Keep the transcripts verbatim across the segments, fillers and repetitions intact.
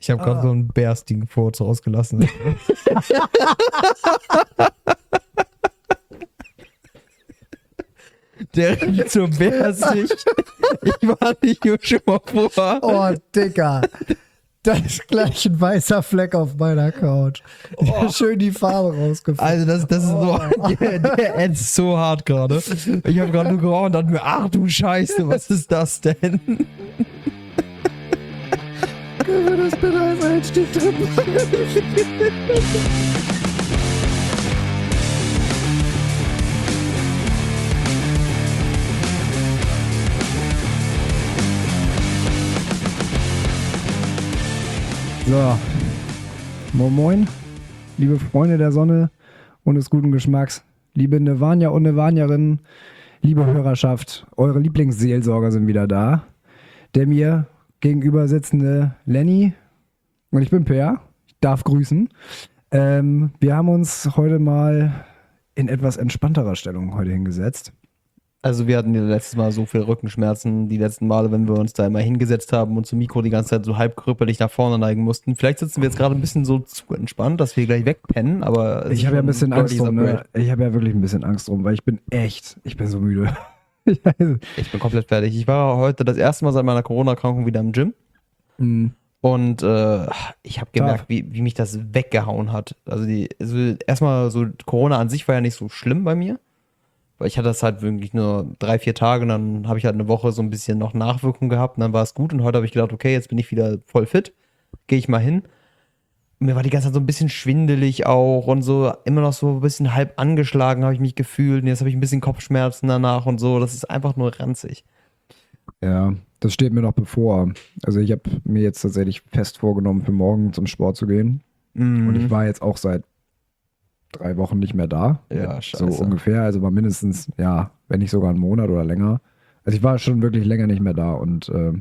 Ich habe gerade Ah. so einen Bärsting-Furz rausgelassen. Der riecht so bärsig. Ich war nicht hier schon mal vor. Oh, Digga. Da ist gleich ein weißer Fleck auf meiner Couch. Ich hab schön die Farbe rausgefunden. Also das, das ist so, Oh. der, der ätzt so hart gerade. Ich habe gerade nur geraucht und dachte mir, ach du Scheiße, was ist das denn? Können wir das bitte als Einstieg drin machen? So, moin moin, liebe Freunde der Sonne und des guten Geschmacks, liebe Nirvania und Nirvanierinnen, liebe Hörerschaft, eure Lieblingsseelsorger sind wieder da. Der mir gegenüber sitzende Lenny und ich bin Per, ich darf grüßen. Ähm, wir haben uns heute mal in etwas entspannterer Stellung heute hingesetzt. Also wir hatten ja letztes Mal so viel Rückenschmerzen, die letzten Male, wenn wir uns da immer hingesetzt haben und zum Mikro die ganze Zeit so halb krüppelig nach vorne neigen mussten. Vielleicht sitzen wir jetzt gerade ein bisschen so zu entspannt, dass wir gleich wegpennen, aber es Ich ist habe ja ein schon bisschen Angst deutliches drum, ne? Upgrade. Ich habe ja wirklich ein bisschen Angst drum, weil ich bin echt, ich bin so müde. Ich bin komplett fertig. Ich war heute das erste Mal seit meiner Corona-Erkrankung wieder im Gym Mhm. und äh, ich habe gemerkt, Tough. wie, wie mich das weggehauen hat. Also, die, also erstmal so Corona an sich war ja nicht so schlimm bei mir, weil ich hatte das halt wirklich nur drei, vier Tage und dann habe ich halt eine Woche so ein bisschen noch Nachwirkung gehabt und dann war es gut und heute habe ich gedacht, okay, jetzt bin ich wieder voll fit, gehe ich mal hin. Und mir war die ganze Zeit so ein bisschen schwindelig auch und so immer noch so ein bisschen halb angeschlagen habe ich mich gefühlt und jetzt habe ich ein bisschen Kopfschmerzen danach und so. Das ist einfach nur ranzig. Ja, das steht mir noch bevor. Also ich habe mir jetzt tatsächlich fest vorgenommen, für morgen zum Sport zu gehen. Und ich war jetzt auch seit drei Wochen nicht mehr da. Ja, So scheiße. ungefähr, also war mindestens, ja, wenn nicht sogar einen Monat oder länger. Also ich war schon wirklich länger nicht mehr da und ähm,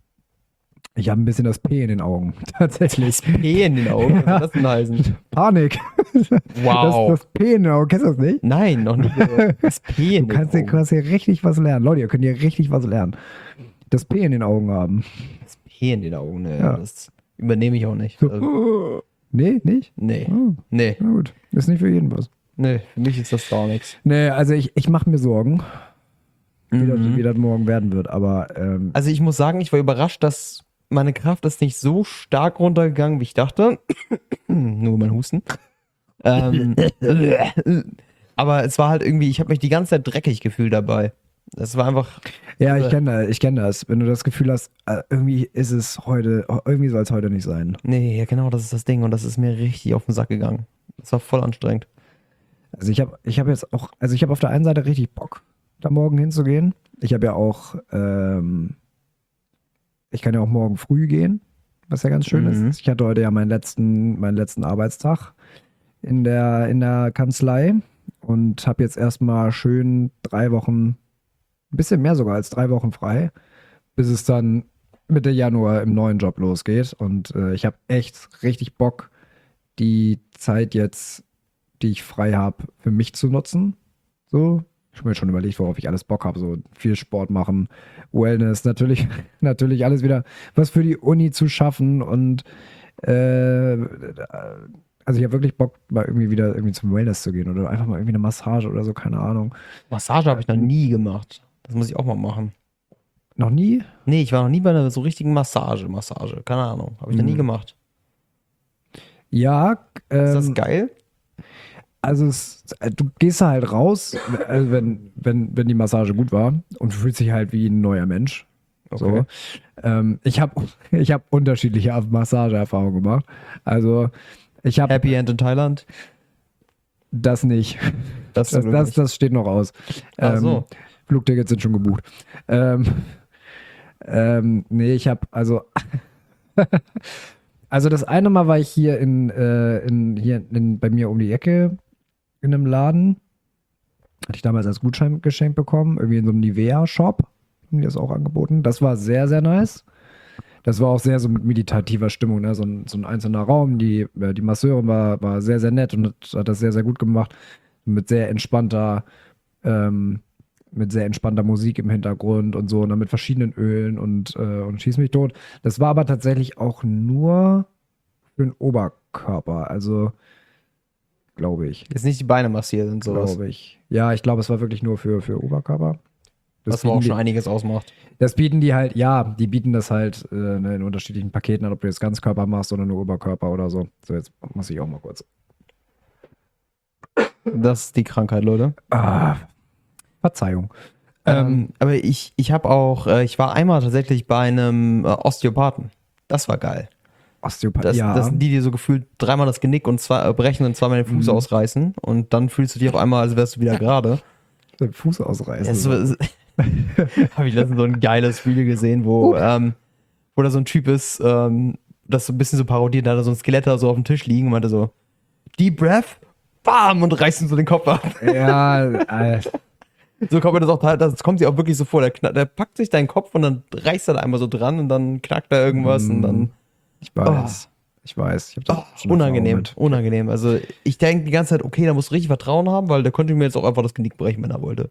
ich habe ein bisschen das P in den Augen, tatsächlich. P in den Augen, was soll das denn heißen? Panik. Wow. Das, das P in den Augen, kennst du das nicht? Nein, noch nicht. Das P in Du den kannst hier, Augen. kannst hier richtig was lernen. Leute, ihr könnt hier richtig was lernen. Das P in den Augen haben. Das P in den Augen, ne, Ja. das übernehme ich auch nicht. So. Also, Nee, nicht? nee, Oh, nee, na gut, ist nicht für jeden was. nee, für mich ist das gar nichts. Nee, also ich, ich mache mir Sorgen, wie, das, Mhm. wie das morgen werden wird, aber ähm, Also ich muss sagen, ich war überrascht, dass meine Kraft ist nicht so stark runtergegangen, wie ich dachte. Nur mein Husten. ähm, aber es war halt irgendwie, ich habe mich die ganze Zeit dreckig gefühlt dabei. Das war einfach, ja, ich äh, kenne das, ich kenn das. Wenn du das Gefühl hast, äh, irgendwie ist es heute, irgendwie soll es heute nicht sein. nee, ja genau, das ist das Ding und das ist mir richtig auf den Sack gegangen. Das war voll anstrengend. Also ich habe ich hab jetzt auch, also ich habe auf der einen Seite richtig Bock, da morgen hinzugehen. Ich habe ja auch, ähm, ich kann ja auch morgen früh gehen, was ja ganz schön Mhm. ist. Ich hatte heute ja meinen letzten, meinen letzten Arbeitstag in der, in der Kanzlei und habe jetzt erstmal schön drei Wochen, ein bisschen mehr sogar als drei Wochen frei, bis es dann Mitte Januar im neuen Job losgeht. Und äh, ich habe echt richtig Bock, die Zeit jetzt, die ich frei habe, für mich zu nutzen. So, ich habe mir schon überlegt, worauf ich alles Bock habe. So viel Sport machen, Wellness, natürlich, natürlich alles wieder was für die Uni zu schaffen. Und äh, also ich habe wirklich Bock, mal irgendwie wieder irgendwie zum Wellness zu gehen oder einfach mal irgendwie eine Massage oder so, keine Ahnung. Massage habe ich noch nie gemacht. Das muss ich auch mal machen. Noch nie? Nee, ich war noch nie bei einer so richtigen Massage. Massage, keine Ahnung. Habe ich noch nie Mhm. gemacht. Ja, Ist das ähm, geil? also es, du gehst da halt raus, also wenn, wenn, wenn die Massage gut war und fühlst dich halt wie ein neuer Mensch. So. Okay. Ähm, ich habe ich hab unterschiedliche Massageerfahrungen gemacht. Also ich habe Happy End in Thailand? das nicht. Das, Das, das, das steht noch aus. Ach so. Flugtickets sind schon gebucht. Ähm, ähm, nee, ich habe also also das eine Mal war ich hier in, äh, in hier in, bei mir um die Ecke in einem Laden. Hatte ich damals als Gutschein geschenkt bekommen, irgendwie in so einem Nivea-Shop. Haben die das auch angeboten. Das war sehr, sehr nice. Das war auch sehr so mit meditativer Stimmung, ne? so, ein, so ein einzelner Raum. Die, äh, die Masseurin war, war sehr, sehr nett und hat, hat das sehr, sehr gut gemacht. Mit sehr entspannter, ähm, mit sehr entspannter Musik im Hintergrund und so, und dann mit verschiedenen Ölen und, äh, und schieß mich tot. Das war aber tatsächlich auch nur für den Oberkörper. Also, glaube ich. Jetzt nicht die Beine massiert und sowas. Glaube ich. Ja, ich glaube, es war wirklich nur für, für Oberkörper. Das Was aber auch bieten schon die, einiges ausmacht. das bieten die halt, ja, die bieten das halt äh, ne, in unterschiedlichen Paketen an, ob du jetzt Ganzkörper machst oder nur Oberkörper oder so. So, jetzt muss ich auch mal kurz. Das ist die Krankheit, Leute. Ah, Verzeihung. Ähm, Ähm, aber ich, ich habe auch, äh, ich war einmal tatsächlich bei einem äh, Osteopathen. Das war geil. Osteopathie, Das, ja. das sind die, die so gefühlt dreimal das Genick und zwei, äh, brechen und zweimal den Fuß Mhm. ausreißen. Und dann fühlst du dich auf einmal, als wärst du wieder gerade. Den Fuß ausreißen. Das ist- Habe ich letztens so ein geiles Video gesehen, wo, ähm, wo da so ein Typ ist, ähm, das so ein bisschen so parodiert, da hat er so ein Skelett da so auf dem Tisch liegen und meinte so, Deep Breath, bam, und reißt ihm so den Kopf ab. Ja, äh, So kommt mir das auch, das kommt sich auch wirklich so vor, der, knack, der packt sich deinen Kopf und dann reißt er da einmal so dran und dann knackt da irgendwas und dann, ich weiß. Ich weiß. Ich hab da oh, schon Erfahrung unangenehm, mit. unangenehm. Also ich denke die ganze Zeit, okay, da musst du richtig Vertrauen haben, weil der könnte mir jetzt auch einfach das Genick brechen, wenn er wollte.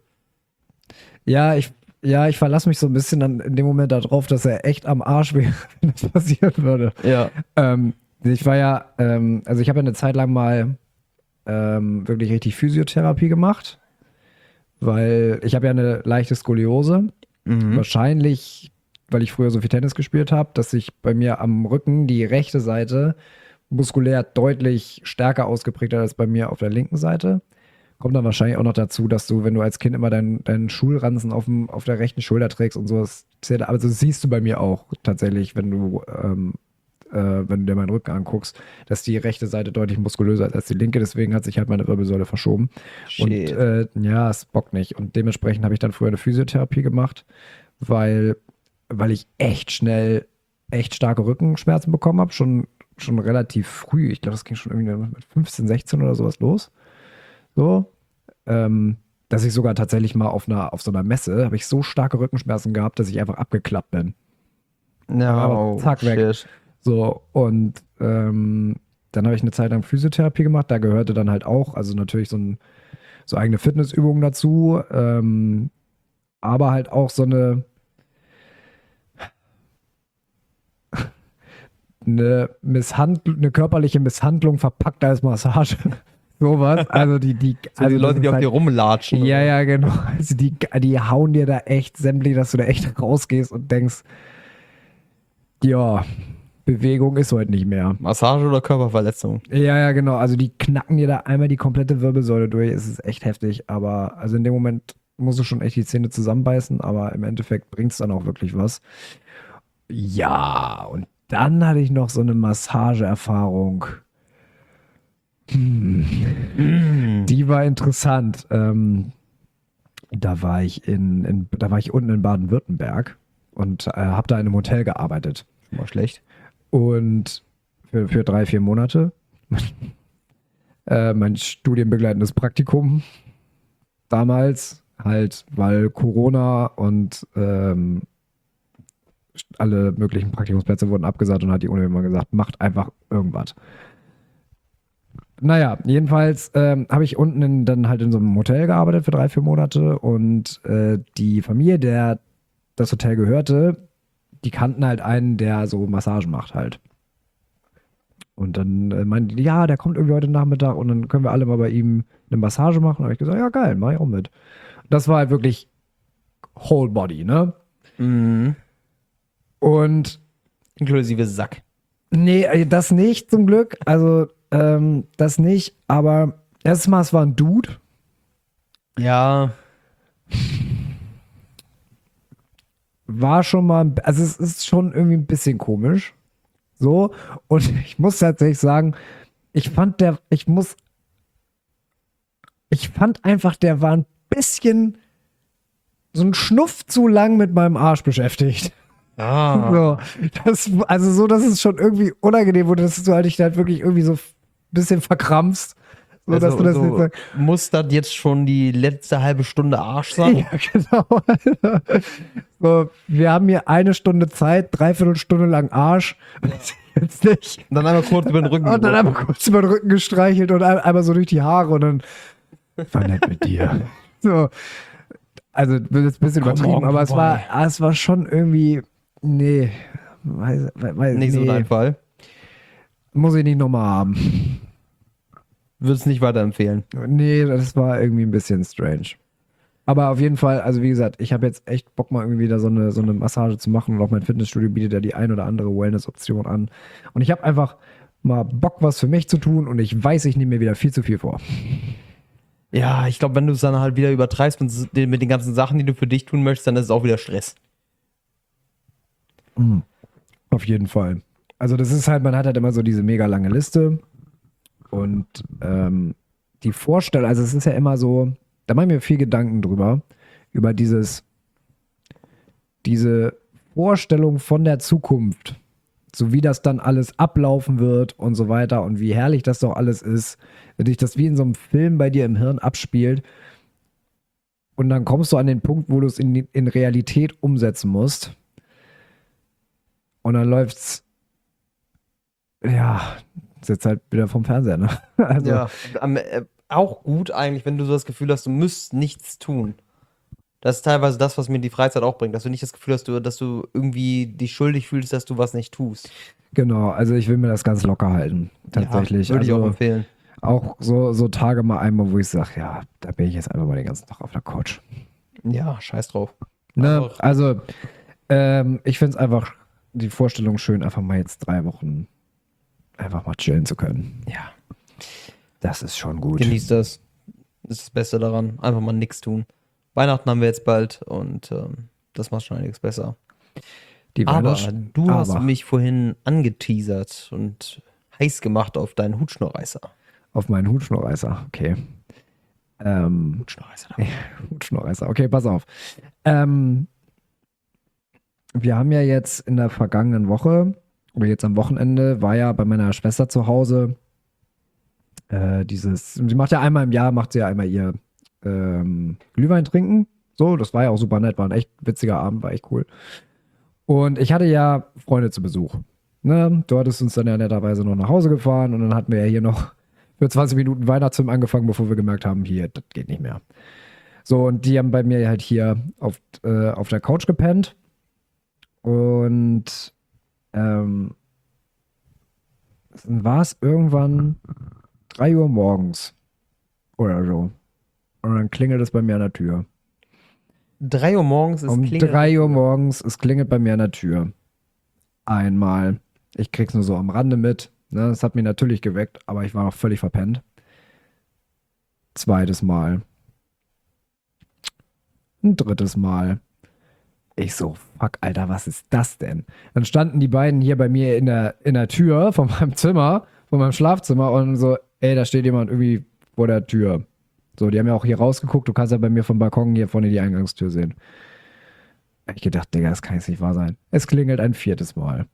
Ja, ich, ja, ich verlasse mich so ein bisschen dann in dem Moment darauf, dass er echt am Arsch wäre, wenn das passieren würde. Ja. Ähm, ich war ja, ähm, also ich habe ja eine Zeit lang mal ähm, wirklich richtig Physiotherapie gemacht, weil ich habe ja eine leichte Skoliose. Mhm. Wahrscheinlich, weil ich früher so viel Tennis gespielt habe, dass sich bei mir am Rücken die rechte Seite muskulär deutlich stärker ausgeprägt hat als bei mir auf der linken Seite. Kommt dann wahrscheinlich auch noch dazu, dass du, wenn du als Kind immer deinen, deinen Schulranzen auf, dem, auf der rechten Schulter trägst und so, das zählt, also das siehst du bei mir auch tatsächlich, wenn du, ähm, äh, wenn du dir meinen Rücken anguckst, dass die rechte Seite deutlich muskulöser ist als die linke, deswegen hat sich halt meine Wirbelsäule verschoben. Und Shit. äh, ja, es bockt nicht. Und dementsprechend habe ich dann früher eine Physiotherapie gemacht, weil, weil ich echt schnell echt starke Rückenschmerzen bekommen habe, schon, schon relativ früh. Ich glaube, das ging schon irgendwie mit fünfzehn, sechzehn oder sowas los. So, ähm, dass ich sogar tatsächlich mal auf einer, auf so einer Messe habe ich so starke Rückenschmerzen gehabt, dass ich einfach abgeklappt bin. Ja, aber oh, zack, weg. shit. So, und ähm, dann habe ich eine Zeit lang Physiotherapie gemacht, da gehörte dann halt auch, also natürlich so, ein, so eigene Fitnessübungen dazu, ähm, aber halt auch so eine, eine, Misshandl eine körperliche Misshandlung verpackt als Massage. Sowas. Also die, die, So also die Leute, das die ist auf halt, dir rumlatschen. ja, ja, genau. Also die, die hauen dir da echt sämtlich, dass du da echt rausgehst und denkst, ja, Bewegung ist heute nicht mehr. Massage oder Körperverletzung? Ja, ja, genau. Also die knacken dir da einmal die komplette Wirbelsäule durch. Es ist echt heftig. Aber also in dem Moment musst du schon echt die Zähne zusammenbeißen, aber im Endeffekt bringt es dann auch wirklich was. Ja, und dann hatte ich noch so eine Massageerfahrung. Hm. Mm. Die war interessant. Ähm, da war ich in, in da war ich unten in Baden-Württemberg und äh, habe da in einem Hotel gearbeitet. Schon mal schlecht. Und für, für drei, vier Monate. äh, mein studienbegleitendes Praktikum damals, halt, weil Corona und ähm, alle möglichen Praktikumsplätze wurden abgesagt und hat die Uni immer gesagt, macht einfach irgendwas. Naja, jedenfalls ähm, habe ich unten in, dann halt in so einem Hotel gearbeitet für drei, vier Monate und äh, die Familie, der das Hotel gehörte, die kannten halt einen, der so Massagen macht halt. Und dann äh, meinten die, ja, der kommt irgendwie heute Nachmittag und dann können wir alle mal bei ihm eine Massage machen. Da habe ich gesagt, ja geil, mach ich auch mit. Das war halt wirklich Whole Body, ne? Mhm. Und Inklusive Sack. nee, äh, das nicht zum Glück. Also ähm, das nicht, aber erstmal, es war ein Dude. Ja. War schon mal, also es ist schon irgendwie ein bisschen komisch. So, und ich muss tatsächlich sagen, ich fand der, ich muss, ich fand einfach, der war ein bisschen so ein Schnuff zu lang mit meinem Arsch beschäftigt. Ah. So, das, also so, dass es schon irgendwie unangenehm wurde, dass du halt dich halt wirklich irgendwie so ein bisschen verkrampfst. So, dass Also, du das so, jetzt sagst. muss das jetzt schon die letzte halbe Stunde Arsch sein? Ja, genau. So, wir haben hier eine Stunde Zeit, dreiviertel Stunde lang Arsch. Jetzt nicht. Und dann einmal kurz über den Rücken. Und dann gebrochen. einmal kurz über den Rücken gestreichelt und ein- einmal so durch die Haare und dann war nett mit dir. So. Also, das ist ein bisschen Komm übertrieben, morgen aber es war, vorbei. ah, es war schon irgendwie, nee, weiß, weiß, Nicht nee. so dein Fall. Muss ich nicht nochmal haben. Würde es nicht weiterempfehlen. Nee, das war irgendwie ein bisschen strange. Aber auf jeden Fall, also wie gesagt, ich habe jetzt echt Bock, mal irgendwie da so eine, so eine Massage zu machen. Und auch mein Fitnessstudio bietet ja die ein oder andere Wellness-Option an. Und ich habe einfach mal Bock, was für mich zu tun. Und ich weiß, ich nehme mir wieder viel zu viel vor. Ja, ich glaube, wenn du es dann halt wieder übertreibst mit, mit den ganzen Sachen, die du für dich tun möchtest, dann ist es auch wieder Stress. Mhm. Auf jeden Fall. Also das ist halt, man hat halt immer so diese mega lange Liste. Und ähm, die Vorstellung, also es ist ja immer so, da mache ich mir viel Gedanken drüber, über dieses, diese Vorstellung von der Zukunft, so wie das dann alles ablaufen wird und so weiter und wie herrlich das doch alles ist, wenn sich das wie in so einem Film bei dir im Hirn abspielt und dann kommst du an den Punkt, wo du es in, in Realität umsetzen musst und dann läuft's, ja, ist jetzt halt wieder vom Fernseher, ne? Also, Ja, am, äh, auch gut eigentlich, wenn du so das Gefühl hast, du müsst nichts tun. Das ist teilweise das, was mir die Freizeit auch bringt, dass du nicht das Gefühl hast, du, dass du irgendwie dich schuldig fühlst, dass du was nicht tust. genau, also ich will mir das ganz locker halten, tatsächlich. Ja, würde ich also, auch empfehlen. Auch so, so Tage mal einmal, wo ich sage, ja, da bin ich jetzt einfach mal den ganzen Tag auf der Couch. Ja, scheiß drauf. Ne? Einfach- Also, ähm, ich finde es einfach die Vorstellung schön, einfach mal jetzt drei Wochen einfach mal chillen zu können. Ja, Das ist schon gut. genieß das. Das ist das Beste daran. Einfach mal nichts tun. Weihnachten haben wir jetzt bald und ähm, das macht schon einiges besser. Die Aber Weihnachts- du hast aber mich vorhin angeteasert und heiß gemacht auf deinen Hutschnurreißer. auf meinen Hutschnurreißer, okay. Ähm, Hutschnurreißer. Hutschnurreißer, okay, pass auf. Ähm, wir haben ja jetzt in der vergangenen Woche, oder jetzt am Wochenende, war ja bei meiner Schwester zu Hause äh, dieses, sie macht ja einmal im Jahr, macht sie ja einmal ihr ähm, Glühwein trinken. So, das war ja auch super nett, war ein echt witziger Abend, war echt cool. Und ich hatte ja Freunde zu Besuch. Ne? Du hattest uns dann ja netterweise noch nach Hause gefahren und dann hatten wir ja hier noch für zwanzig Minuten Weihnachtsfilm angefangen, bevor wir gemerkt haben, hier, das geht nicht mehr. So, und die haben bei mir halt hier auf, äh, auf der Couch gepennt. Und ähm, dann war es irgendwann drei Uhr morgens oder so. Und dann klingelt es bei mir an der Tür. drei Uhr morgens ist Um klingelt- drei Uhr morgens, es klingelt bei mir an der Tür. Einmal. Ich krieg's nur so am Rande mit. Ne? Das hat mich natürlich geweckt, aber ich war noch völlig verpennt. Zweites Mal. Ein drittes Mal. Ich so, fuck, Alter, was ist das denn? Dann standen die beiden hier bei mir in der, in der Tür von meinem Zimmer, von meinem Schlafzimmer und so, ey, da steht jemand irgendwie vor der Tür. So, die haben ja auch hier rausgeguckt. Du kannst ja bei mir vom Balkon hier vorne die Eingangstür sehen. Hab ich gedacht, Digga, das kann jetzt nicht wahr sein. Es klingelt ein viertes Mal.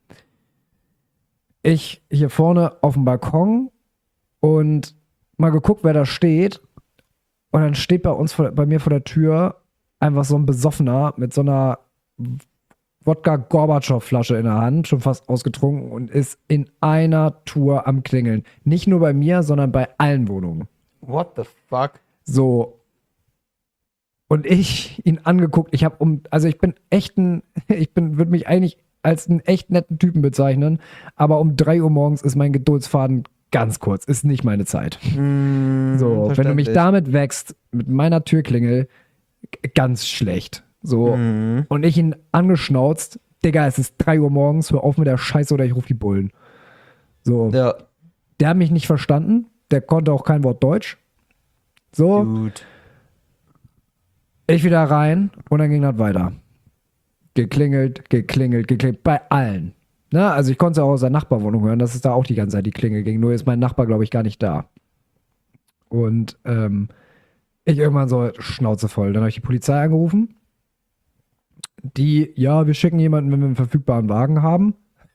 Ich hier vorne auf dem Balkon und mal geguckt, wer da steht. Und dann steht bei uns, vor, bei mir vor der Tür einfach so ein Besoffener mit so einer Wodka-Gorbatschow-Flasche in der Hand, schon fast ausgetrunken und ist in einer Tour am Klingeln. Nicht nur bei mir, sondern bei allen Wohnungen. What the fuck? So. Und ich ihn angeguckt, ich habe um, also ich bin echt ein, ich bin, würde mich eigentlich als einen echt netten Typen bezeichnen, aber um drei Uhr morgens ist mein Geduldsfaden ganz kurz, ist nicht meine Zeit. Mm, So, wenn du mich verständlich. damit wächst, mit meiner Türklingel, g- ganz schlecht. So, Mhm. und ich ihn angeschnauzt, Digga, es ist drei Uhr morgens, hör auf mit der Scheiße oder ich rufe die Bullen. So, Ja, der hat mich nicht verstanden, der konnte auch kein Wort Deutsch. So, gut. ich wieder rein und dann ging das weiter. Geklingelt, geklingelt, geklingelt, bei allen. Ne? Also ich konnte es auch aus der Nachbarwohnung hören, dass es da auch die ganze Zeit die Klingel ging. Nur ist mein Nachbar, glaube ich, gar nicht da. Und ähm, ich irgendwann so, Schnauze voll. Dann habe ich die Polizei angerufen. Die, ja, wir schicken jemanden, wenn wir einen verfügbaren Wagen haben.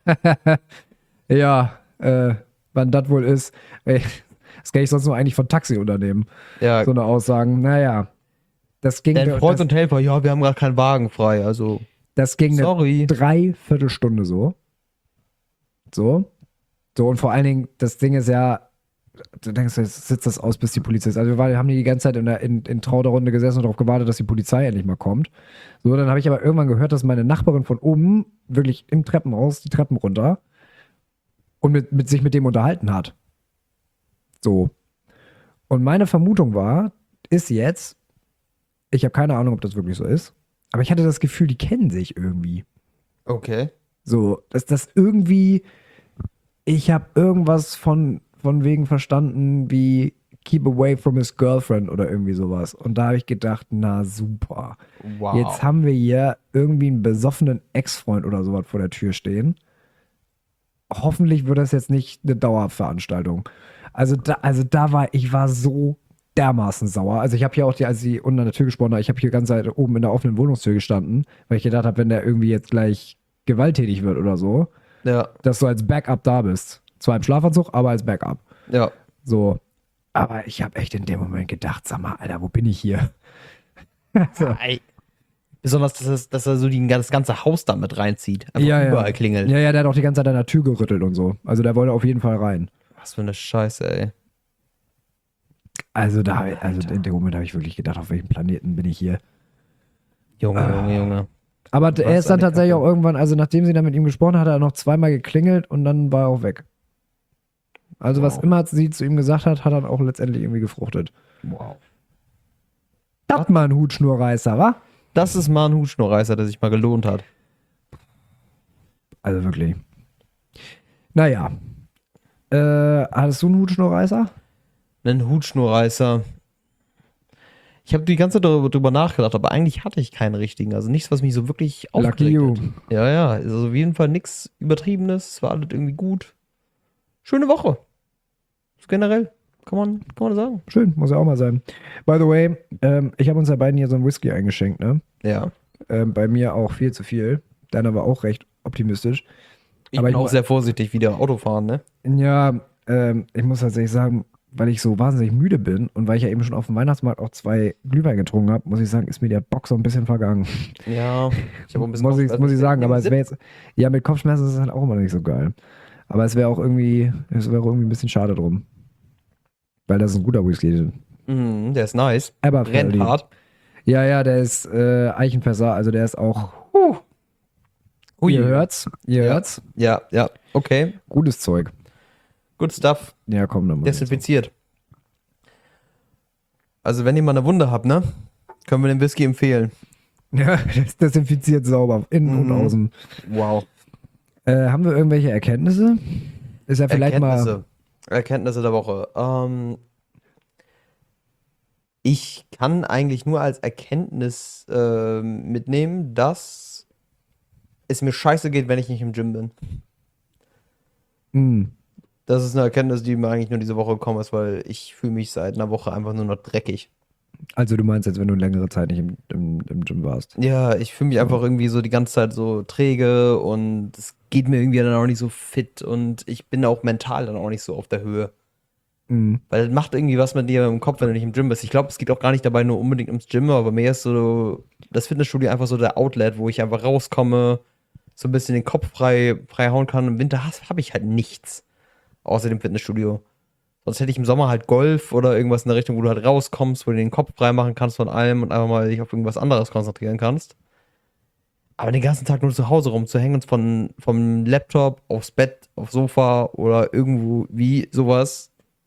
Ja, äh, wann das wohl ist. Ey, das kenne ich sonst nur eigentlich von Taxiunternehmen. Ja, So eine Aussagen. Naja, das ging, dein Freund das, und Helfer, ja, wir haben gerade keinen Wagen frei, also das ging eine sorry. Dreiviertelstunde so. So. So, und vor allen Dingen, das Ding ist ja, du denkst, jetzt sitzt das aus, bis die Polizei ist. Also wir waren- haben die ganze Zeit in, der, in, in Trauderrunde gesessen und darauf gewartet, dass die Polizei endlich mal kommt. So, dann habe ich aber irgendwann gehört, dass meine Nachbarin von oben wirklich im Treppenhaus die Treppen runter und mit, mit sich mit dem unterhalten hat. So. Und meine Vermutung war, ist jetzt, ich habe keine Ahnung, ob das wirklich so ist, aber ich hatte das Gefühl, die kennen sich irgendwie. Okay. So, dass das irgendwie, ich habe irgendwas von, von wegen verstanden, wie keep away from his girlfriend oder irgendwie sowas. Und da habe ich gedacht, na super. Wow. Jetzt haben wir hier irgendwie einen besoffenen Ex-Freund oder sowas vor der Tür stehen. Hoffentlich wird das jetzt nicht eine Dauerveranstaltung. Also da, also da war, ich war so dermaßen sauer. Also ich habe hier auch, die, als sie unten an der Tür gesprochen hat, ich habe hier ganz Zeit oben in der offenen Wohnungstür gestanden, weil ich gedacht habe, wenn der irgendwie jetzt gleich gewalttätig wird oder so, Ja, dass du als Backup da bist. Zwar im Schlafanzug, aber als Backup. ja. So. Aber ich habe echt in dem Moment gedacht, sag mal, Alter, wo bin ich hier? Also, Ey. Besonders, dass, es, dass er so die, das ganze Haus da mit reinzieht. Einfach ja, überall ja. klingelt. Ja, ja, der hat auch die ganze Zeit an der Tür gerüttelt und so. Also der wollte auf jeden Fall rein. Was für eine Scheiße, ey. Also da, also in dem Moment habe ich wirklich gedacht, auf welchem Planeten bin ich hier? Junge, Ah. Junge, Junge. Aber Was er ist dann eine tatsächlich Kacke. auch irgendwann, also nachdem sie dann mit ihm gesprochen hat, hat er noch zweimal geklingelt und dann war er auch weg. Also was Wow. immer sie zu ihm gesagt hat, hat dann auch letztendlich irgendwie gefruchtet. Wow. Das mal ein Hutschnurreißer, wa? Das ist mal ein Hutschnurreißer, der sich mal gelohnt hat. Also wirklich. Naja. Äh, hattest du einen Hutschnurreißer? Ein Hutschnurreißer. Ich habe die ganze Zeit darüber, drüber nachgedacht, aber eigentlich hatte ich keinen richtigen. Also nichts, was mich so wirklich Lucky aufgeregt you. hat. Ja, ja. Also auf jeden Fall nichts Übertriebenes. Es war alles irgendwie gut. Schöne Woche. So generell. Kann man, kann man sagen. Schön, muss ja auch mal sein. By the way, ähm, ich habe uns ja beiden hier so einen Whisky eingeschenkt, ne? Ja. Ähm, bei mir auch viel zu viel. Deiner war auch recht optimistisch. Ich Aber bin ich auch mu- sehr vorsichtig wieder Autofahren, ne? Ja, ähm, ich muss tatsächlich sagen, weil ich so wahnsinnig müde bin und weil ich ja eben schon auf dem Weihnachtsmarkt auch zwei Glühwein getrunken habe, muss ich sagen, ist mir der Bock so ein bisschen vergangen. Ja. Ich habe ein bisschen Muss ich, Kopfschmerzen. muss ich sagen, aber es Sip. wäre jetzt, ja, mit Kopfschmerzen ist es halt auch immer nicht so geil. Aber es wäre auch irgendwie, es wäre irgendwie ein bisschen schade drum. Weil das ist ein guter Whisky. Mhm, der ist nice. Aber Brennt hart. Ja, ja, der ist äh, Eichenfässer, also der ist auch, huh, Ui. ihr hört's, ihr Ja. hört's, Ja, ja. Okay. gutes Zeug. Good stuff. Ja, komm, dann mal. Desinfiziert. Also, wenn ihr mal eine Wunde habt, ne? Können wir den Whisky empfehlen. Ja, das desinfiziert sauber, innen und Mhm. außen. Wow. Äh, haben wir irgendwelche Erkenntnisse? Ist ja vielleicht mal. Erkenntnisse. Erkenntnisse der Woche. Ähm, ich kann eigentlich nur als Erkenntnis ähm, mitnehmen, dass es mir scheiße geht, wenn ich nicht im Gym bin. Hm, Das ist eine Erkenntnis, die mir eigentlich nur diese Woche gekommen ist, weil ich fühle mich seit einer Woche einfach nur noch dreckig. also du meinst jetzt, wenn du längere Zeit nicht im, im, im Gym warst. Ja, ich fühle mich einfach irgendwie so die ganze Zeit so träge und es geht mir irgendwie dann auch nicht so fit und ich bin auch mental dann auch nicht so auf der Höhe. Hm. Weil das macht irgendwie was mit dir im Kopf, wenn du nicht im Gym bist. Ich glaube, es geht auch gar nicht dabei nur unbedingt ums Gym, aber bei mir ist so das Fitnessstudio einfach so der Outlet, wo ich einfach rauskomme, so ein bisschen den Kopf frei, frei hauen kann. Im Winter habe ich halt nichts außer dem Fitnessstudio. Sonst hätte ich im Sommer halt Golf oder irgendwas in der Richtung, wo du halt rauskommst, wo du den Kopf frei machen kannst von allem und einfach mal dich auf irgendwas anderes konzentrieren kannst. Aber den ganzen Tag nur zu Hause rumzuhängen und von, vom Laptop aufs Bett, aufs Sofa oder irgendwo wie sowas,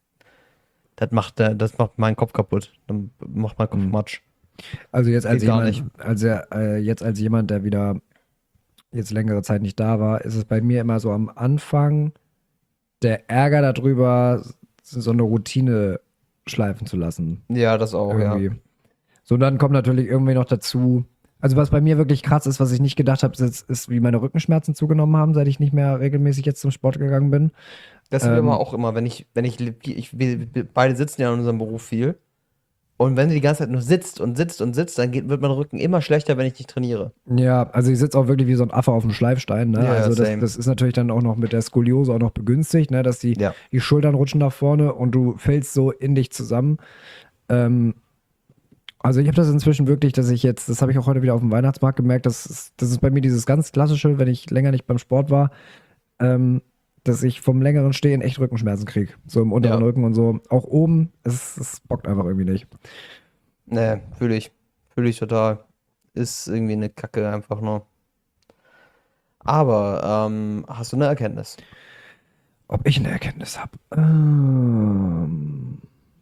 das macht, äh, das macht meinen Kopf kaputt. Dann macht mein Kopf Mhm. Matsch. Also jetzt als Geht gar jemand, als er, äh, jetzt als jemand, der wieder jetzt längere Zeit nicht da war, ist es bei mir immer so am Anfang der Ärger darüber, so eine Routine schleifen zu lassen. Ja, das auch, ja. Irgendwie. So, und dann kommt natürlich irgendwie noch dazu, also was bei mir wirklich krass ist, was ich nicht gedacht habe, ist, ist, wie meine Rückenschmerzen zugenommen haben, seit ich nicht mehr regelmäßig jetzt zum Sport gegangen bin. Das ist mir Ähm, aber auch immer, wenn ich, wenn ich, ich, wir, wir beide sitzen ja in unserem Beruf viel. Und wenn du die ganze Zeit nur sitzt und sitzt und sitzt, dann geht, wird mein Rücken immer schlechter, wenn ich nicht trainiere. Ja, also ich sitze auch wirklich wie so ein Affe auf dem Schleifstein. Ne? Ja, also das, same. das ist natürlich dann auch noch mit der Skoliose auch noch begünstigt, ne? Dass die, Ja. die Schultern rutschen nach vorne und du fällst so in dich zusammen. Ähm, also ich habe das inzwischen wirklich, dass ich jetzt, das habe ich auch heute wieder auf dem Weihnachtsmarkt gemerkt, das ist, das ist bei mir dieses ganz klassische, wenn ich länger nicht beim Sport war, ähm, dass ich vom längeren Stehen echt Rückenschmerzen kriege. So im unteren Ja. Rücken und so. Auch oben, es, es bockt einfach irgendwie nicht. Nee, fühle ich. Fühle ich total. Ist irgendwie eine Kacke einfach nur. Aber, ähm, hast du eine Erkenntnis? Ob ich eine Erkenntnis habe? Ähm,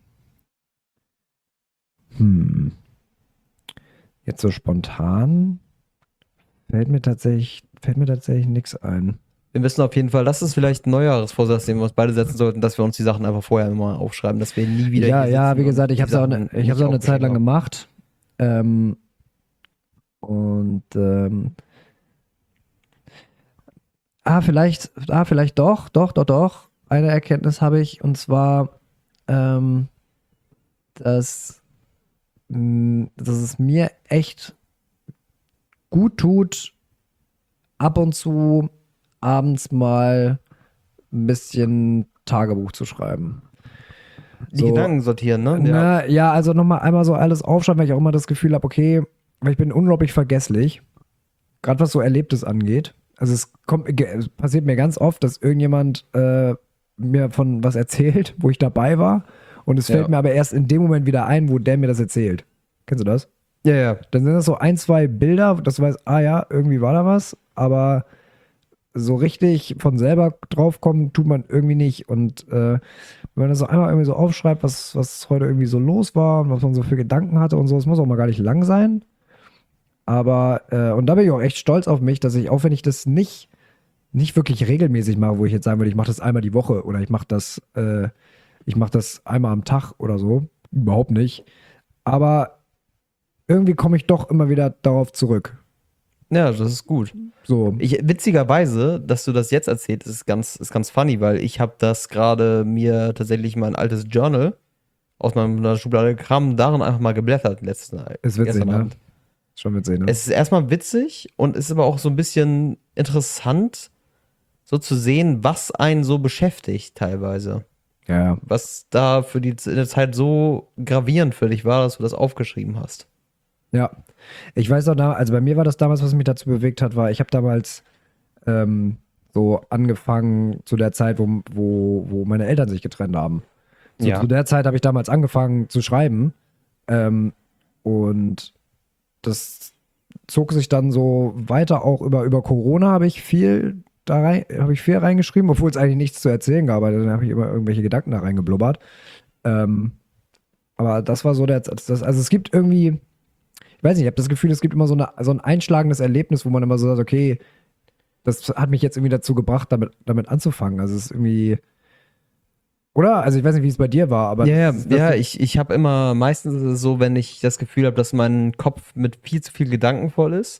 hm. Jetzt so spontan fällt mir tatsächlich, fällt mir tatsächlich nichts ein. Wir wissen auf jeden Fall, das ist vielleicht ein Neujahresvorsatz, den wir uns beide setzen sollten, dass wir uns die Sachen einfach vorher immer aufschreiben, dass wir nie wieder Ja, hier ja, sitzen wie gesagt, und ich die habe es auch, ne, Sachen ich hab's nicht auch eine Zeit lang aufgeschrieben haben. gemacht. Ähm, und ähm, ah, vielleicht, ah, vielleicht doch, doch, doch, doch. Eine Erkenntnis habe ich, und zwar, ähm, dass, mh, dass es mir echt gut tut, ab und zu abends mal ein bisschen Tagebuch zu schreiben. Die So, Gedanken sortieren, ne? Ja. na, ja, also nochmal einmal so alles aufschreiben, weil ich auch immer das Gefühl habe, okay, weil ich bin unglaublich vergesslich, gerade was so Erlebtes angeht. Also es kommt, es passiert mir ganz oft, dass irgendjemand äh, mir von was erzählt, wo ich dabei war, und es fällt Ja. mir aber erst in dem Moment wieder ein, wo der mir das erzählt. Kennst du das? Ja, ja. Dann sind das so ein, zwei Bilder, dass du weißt, ah ja, irgendwie war da was, aber so richtig von selber draufkommen tut man irgendwie nicht. Und äh, wenn man das so einmal irgendwie so aufschreibt, was, was heute irgendwie so los war und was man so für Gedanken hatte und so, es muss auch mal gar nicht lang sein. Aber, äh, und da bin ich auch echt stolz auf mich, dass ich, auch wenn ich das nicht, nicht wirklich regelmäßig mache, wo ich jetzt sagen würde, ich mache das einmal die Woche oder ich mache das, äh, ich mache das einmal am Tag oder so, überhaupt nicht. Aber irgendwie komme ich doch immer wieder darauf zurück. Ja, das ist gut. So. Ich, witzigerweise, dass du das jetzt erzählst, ist ganz, ist ganz funny, weil ich habe das gerade mir tatsächlich mein altes Journal aus meiner Schublade gekram, darin einfach mal geblättert letzten, Ist witzig, gestern ne? Abend. Ist schon witzig, ne? Es ist erstmal witzig und ist aber auch so ein bisschen interessant, so zu sehen, was einen so beschäftigt teilweise. Ja, Was da für die in der Zeit so gravierend für dich war, dass du das aufgeschrieben hast. ja. Ich weiß auch, da, also bei mir war das damals, was mich dazu bewegt hat, war, ich habe damals ähm, so angefangen zu der Zeit, wo, wo, wo meine Eltern sich getrennt haben. So Ja. zu der Zeit habe ich damals angefangen zu schreiben. Ähm, und das zog sich dann so weiter, auch über, über Corona habe ich viel da rein, habe ich viel reingeschrieben, obwohl es eigentlich nichts zu erzählen gab, aber dann habe ich immer irgendwelche Gedanken da reingeblubbert. Ähm, aber das war so der, das, also es gibt irgendwie, ich weiß nicht, ich habe das Gefühl, es gibt immer so, eine, so ein einschlagendes Erlebnis, wo man immer so sagt, okay, das hat mich jetzt irgendwie dazu gebracht, damit, damit anzufangen. Also es ist irgendwie, oder? Also ich weiß nicht, wie es bei dir war, aber Ja, ja, das, das, ja, ich, ich habe immer, meistens ist es so, wenn ich das Gefühl habe, dass mein Kopf mit viel zu viel Gedanken voll ist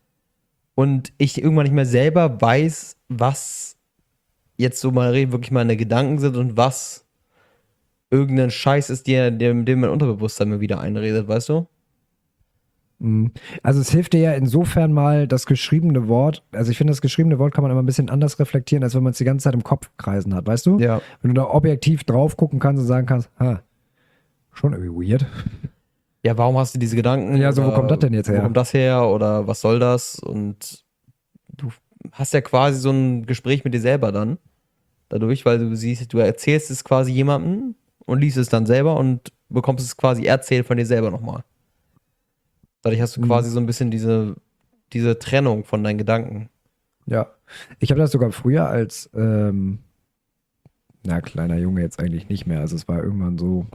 und ich irgendwann nicht mehr selber weiß, was jetzt so mal wirklich meine Gedanken sind und was irgendein Scheiß ist, der, dem, dem mein Unterbewusstsein mir wieder einredet, weißt du? Mhm. Also es hilft dir ja insofern mal das geschriebene Wort, also ich finde, das geschriebene Wort kann man immer ein bisschen anders reflektieren, als wenn man es die ganze Zeit im Kopf kreisen hat, weißt du? Ja. Wenn du da objektiv drauf gucken kannst und sagen kannst, ha, schon irgendwie weird. Ja, warum hast du diese Gedanken? Ja, so, wo Oder kommt das denn jetzt her? Wo kommt das her? Oder was soll das? Und du hast ja quasi so ein Gespräch mit dir selber dann. Dadurch, weil du siehst, du erzählst es quasi jemandem und liest es dann selber und bekommst es quasi erzählt von dir selber nochmal. Dadurch hast du Mhm. quasi so ein bisschen diese, diese Trennung von deinen Gedanken. Ja. Ich habe das sogar früher als, ähm, na, kleiner Junge jetzt eigentlich nicht mehr. Also es war irgendwann so,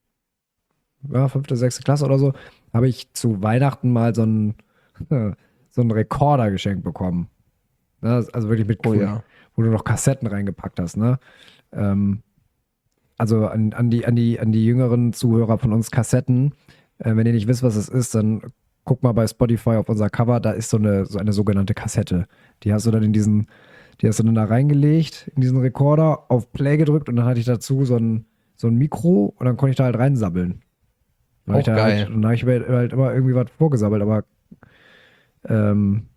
ja, fünfte, sechste Klasse oder so, habe ich zu Weihnachten mal so einen, so einen Rekorder geschenkt bekommen. Ne? Also wirklich mit, Oh wo, ja. wo du noch Kassetten reingepackt hast, ne? Ähm, also an, an, die, an, die, an die jüngeren Zuhörer von uns, Kassetten, äh, wenn ihr nicht wisst, was es ist, dann guck mal bei Spotify auf unser Cover, da ist so eine, so eine sogenannte Kassette. Die hast du dann in diesen, die hast du dann da reingelegt, in diesen Rekorder, auf Play gedrückt, und dann hatte ich dazu so ein, so ein Mikro, und dann konnte ich da halt reinsabbeln. Dann habe ich, Auch da geil. halt, dann hab ich mir halt immer irgendwie was vorgesabbelt, aber ähm,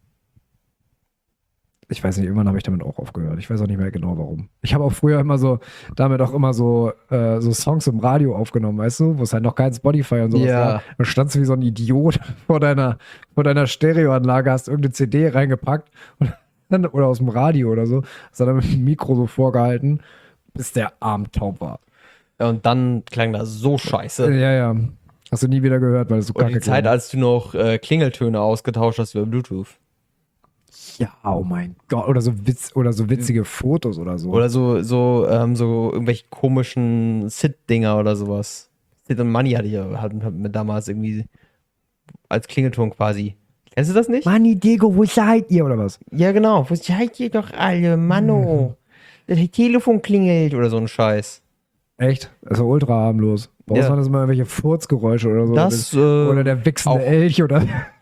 ich weiß nicht, irgendwann habe ich damit auch aufgehört. Ich weiß auch nicht mehr genau warum. Ich habe auch früher immer so, damit auch immer so, äh, so Songs im Radio aufgenommen, weißt du, wo es halt noch kein Spotify und sowas Ja. war. Da standst du wie so ein Idiot vor deiner, vor deiner Stereoanlage, hast irgendeine C D reingepackt und dann, oder aus dem Radio oder so, hast dann mit dem Mikro so vorgehalten, bis der Arm taub war. Ja, und dann klang das so scheiße. Ja, ja. Hast du nie wieder gehört, weil es so Und kacke die Zeit, klang. als du noch äh, Klingeltöne ausgetauscht hast über Bluetooth. Ja, oh mein Gott. Oder so Witz oder so witzige Fotos oder so. Oder so, so, ähm, so irgendwelche komischen Sid-Dinger oder sowas. Sid und Money hatte ich ja- hatten hatten wir damals irgendwie als Klingelton quasi. Kennst du das nicht? Manni, Diego, wo seid ihr? Oder was? Ja, genau. Wo seid ihr doch alle? Mano. Das Telefon klingelt oder so ein Scheiß. Echt? Das ist ultra harmlos. Bei uns Ja. waren das immer irgendwelche Furzgeräusche oder so. Das, äh, oder der wichsende auch. Elch oder.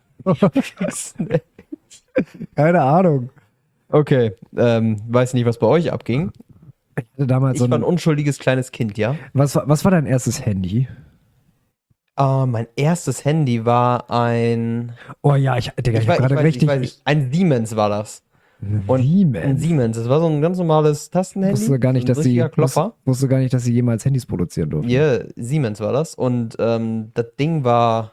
Keine Ahnung. Okay, ähm, weiß nicht, was bei euch abging. Ich hatte damals Ich so war ein ein, unschuldiges kleines Kind, ja. was, war- was war dein erstes Handy? Äh, mein erstes Handy war ein. Oh ja, ich, Digga, ich, Ich, hab weiß, ich, gerade weiß, richtig. ich weiß nicht, ein Siemens war das. Und Siemens. Ein Siemens. Das war so ein ganz normales Tastenhandy. Wusste gar nicht, so ein dass sie richtiger Klopfer. wusste, wusste gar nicht, dass sie jemals Handys produzieren durften. Ja, Siemens war das. Und ähm, das Ding war,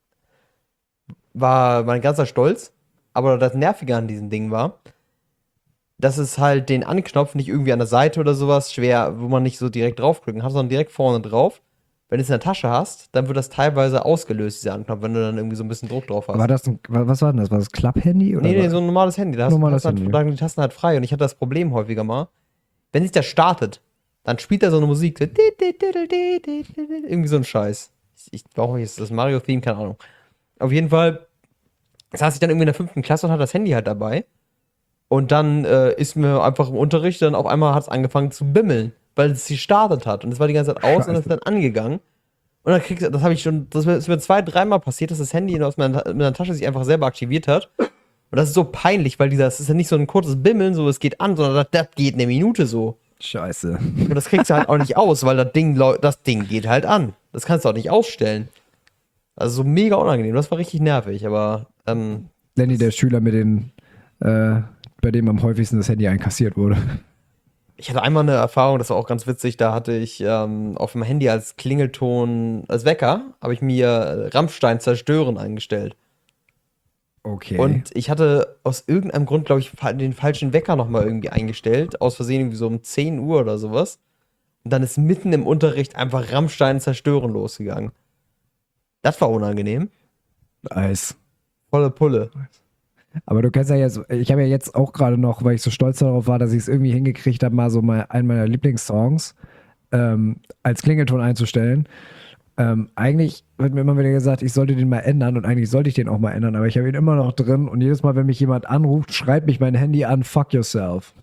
war mein ganzer Stolz. Aber das Nervige an diesem Ding war, dass es halt den Anknopf nicht irgendwie an der Seite oder sowas schwer, wo man nicht so direkt draufdrücken kann, sondern direkt vorne drauf. Wenn du es in der Tasche hast, dann wird das teilweise ausgelöst, dieser Anknopf, wenn du dann irgendwie so ein bisschen Druck drauf hast. War das ein, wa- was war denn das? War das Club-Handy? oder Nee, nee, was? so ein normales Handy. Da hast Normales du hast Handy. halt, da die Tasten halt frei. Und ich hatte das Problem häufiger mal. Wenn sich das startet, dann spielt er so eine Musik. So irgendwie so ein Scheiß. Ich, ich brauche jetzt das Mario-Theme, keine Ahnung. Auf jeden Fall saß ich dann irgendwie in der fünften Klasse und hatte das Handy halt dabei. Und dann äh, ist mir einfach im Unterricht, dann auf einmal hat es angefangen zu bimmeln, weil es gestartet hat. Und es war die ganze Zeit aus und es ist dann angegangen. Und dann kriegst du, das habe ich schon, das ist mir zwei, dreimal passiert, dass das Handy aus meiner, Ta- meiner Tasche sich einfach selber aktiviert hat. Und das ist so peinlich, weil dieser, das ist ja nicht so ein kurzes Bimmeln, so es geht an, sondern das, das geht eine Minute so. Scheiße. Und das kriegst du halt auch nicht aus, weil das Ding, lau- das Ding geht halt an. Das kannst du auch nicht ausstellen. Also so mega unangenehm. Das war richtig nervig, aber ähm, Lenny, der Schüler mit den, äh, bei dem am häufigsten das Handy einkassiert wurde. ich hatte einmal eine Erfahrung, das war auch ganz witzig, da hatte ich ähm, auf dem Handy als Klingelton, als Wecker, habe ich mir äh, Rammstein zerstören eingestellt. Okay. Und ich hatte aus irgendeinem Grund, glaube ich, fa- den falschen Wecker nochmal irgendwie eingestellt. Aus Versehen irgendwie so um zehn Uhr oder sowas. Und dann ist mitten im Unterricht einfach Rammstein zerstören losgegangen. Das war unangenehm. Eis. Volle Pulle. Aber du kennst ja jetzt, ich habe ja jetzt auch gerade noch, weil ich so stolz darauf war, dass ich es irgendwie hingekriegt habe, mal so mal einen meiner Lieblingssongs ähm, als Klingelton einzustellen. Ähm, eigentlich wird mir immer wieder gesagt, ich sollte den mal ändern und eigentlich sollte ich den auch mal ändern, aber ich habe ihn immer noch drin und jedes Mal, wenn mich jemand anruft, schreibt mich mein Handy an, fuck yourself.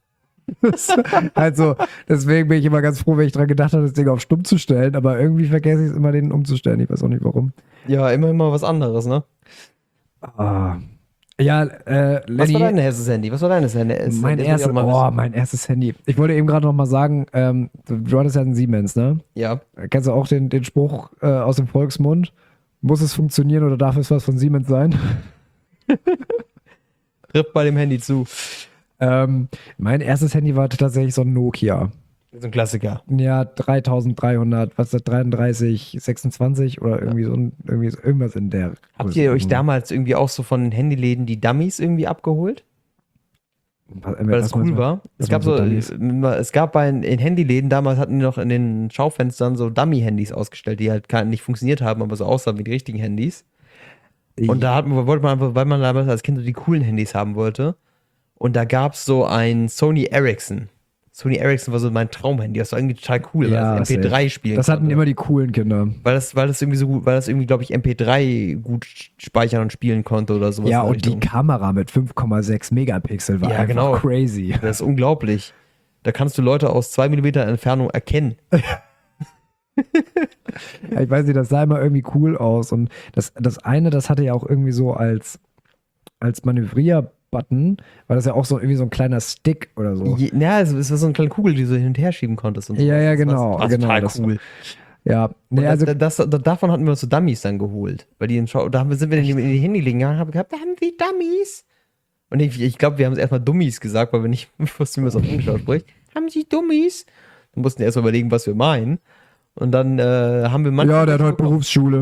Also, deswegen bin ich immer ganz froh, wenn ich dran gedacht habe, das Ding auf stumm zu stellen, aber irgendwie vergesse ich es immer, den umzustellen. Ich weiß auch nicht warum. Ja, immer immer was anderes, ne? Ah. Ja, äh, Was Lenny, war dein erstes Handy? Was war dein erstes Handy? mein Das will ich erstes, auch mal oh, wissen. mein erstes Handy. Ich wollte eben gerade noch mal sagen, ähm, du, du hattest ja einen Siemens, ne? Ja. Kennst du auch den, den Spruch äh, aus dem Volksmund? Muss es funktionieren oder darf es was von Siemens sein? Trifft bei dem Handy zu. Ähm, mein erstes Handy war tatsächlich so ein Nokia. So ein Klassiker. Ja, dreitausenddreihundert, was ist das, dreiunddreißig, sechsundzwanzig oder irgendwie so ein, irgendwie so, irgendwas in der. Habt ihr euch damals irgendwie auch so von den Handyläden die Dummies irgendwie abgeholt? Was, Weil das cool war. Es was gab waren so, so Dummies? es gab bei in Handyläden damals hatten die noch in den Schaufenstern so Dummy-Handys ausgestellt, die halt gar nicht funktioniert haben, aber so aussahen wie die richtigen Handys. Und da hat man, wollte man einfach, weil man damals als Kind so die coolen Handys haben wollte. Und da gab es so ein Sony Ericsson. Sony Ericsson war so mein Traumhandy. Das war irgendwie total cool, Ja, weil das M P drei safe. spielen Das hatten konnte. immer die coolen Kinder. Weil das, weil das irgendwie so gut, weil das irgendwie, glaube ich, M P drei gut speichern und spielen konnte oder sowas. Ja, in der und die Richtung. Kamera mit fünf Komma sechs Megapixel war Ja, einfach genau. crazy. Das ist unglaublich. Da kannst du Leute aus zwei Millimeter Entfernung erkennen. Ja, ich weiß nicht, das sah immer irgendwie cool aus. Und das, das eine, das hatte ja auch irgendwie so als, als Manövrierbutton, war das ja auch so irgendwie so ein kleiner Stick oder so. Je, ja, es es war so eine kleine Kugel, die du hin und her schieben konntest. Und so. Ja, ja, Das war- genau, Das war genau, total das- cool. Ja, nee, Und also das, das, das, davon hatten wir uns so Dummies dann geholt. Weil die in Schau da haben wir, sind wir in die, in die Handyläden gegangen und haben gehabt, da haben wir Dummies. Und ich, ich glaube, wir haben es erstmal Dummies gesagt, weil wir nicht wussten, wie man es auf Englisch ausspricht. Haben Sie Dummies? Dann mussten wir erst mal überlegen, was wir meinen. Und dann äh, haben wir manchmal. ja, der hat heute Berufsschule.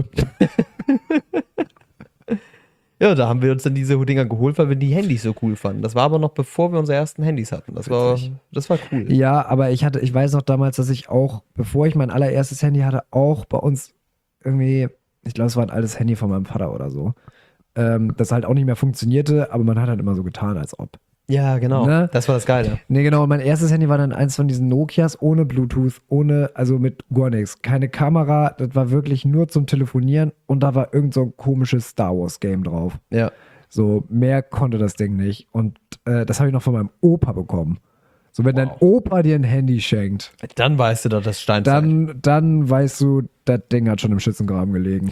Ja, da haben wir uns dann diese Dinger geholt, weil wir die Handys so cool fanden. Das war aber noch bevor wir unsere ersten Handys hatten. Das war, Witzig. das war cool. Ja, aber ich hatte, ich weiß noch damals, dass ich auch, bevor ich mein allererstes Handy hatte, auch bei uns irgendwie, ich glaube, es war ein altes Handy von meinem Vater oder so. ähm, das halt auch nicht mehr funktionierte, aber man hat halt immer so getan, als ob. Ja, genau. Ne? Das war das Geile. Nee, genau. Und mein erstes Handy war dann eins von diesen Nokias ohne Bluetooth, ohne, also mit gar nichts. Keine Kamera, das war wirklich nur zum Telefonieren und da war irgend so ein komisches Star Wars Game drauf. Ja. So, mehr konnte das Ding nicht. Und äh, das habe ich noch von meinem Opa bekommen. So, wenn dein Wow. Opa dir ein Handy schenkt, Dann weißt du doch, das Steinzeit. dann, dann weißt du, das Ding hat schon im Schützengraben gelegen.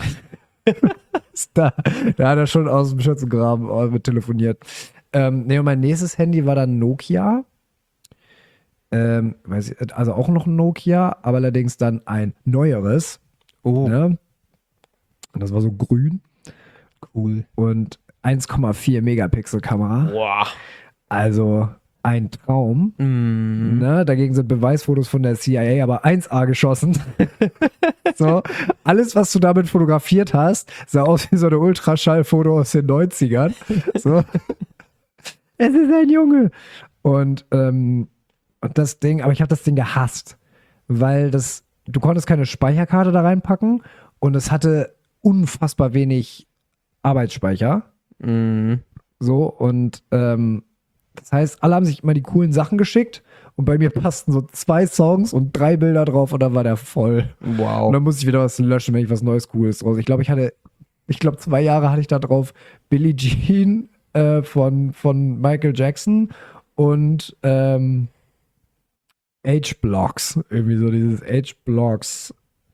da, da hat er schon aus dem Schützengraben äh, mit telefoniert. Ähm, nee, und mein nächstes Handy war dann Nokia. Ähm, weiß ich, also auch noch ein Nokia, aber allerdings dann ein neueres. Oh, Ne? Und das war so grün cool. und eins Komma vier Megapixel Kamera. Boah. Also ein Traum. Mm. Ne? Dagegen sind Beweisfotos von der C I A aber eins A geschossen. So, alles, was du damit fotografiert hast, sah aus wie so eine Ultraschallfoto aus den neunzigern. So. Es ist ein Junge. Und, ähm, und das Ding, aber ich habe das Ding gehasst, weil das, du konntest keine Speicherkarte da reinpacken und es hatte unfassbar wenig Arbeitsspeicher. Mm. So, und ähm, das heißt, alle haben sich immer die coolen Sachen geschickt und bei mir passten so zwei Songs und drei Bilder drauf und dann war der voll. Wow. Und dann musste ich wieder was löschen, wenn ich was Neues Cooles draus. Ich glaube, ich hatte, ich glaube, zwei Jahre hatte ich da drauf Billie Jean äh, von, von Michael Jackson und ähm, H-Blocks. Irgendwie so dieses H-Blocks.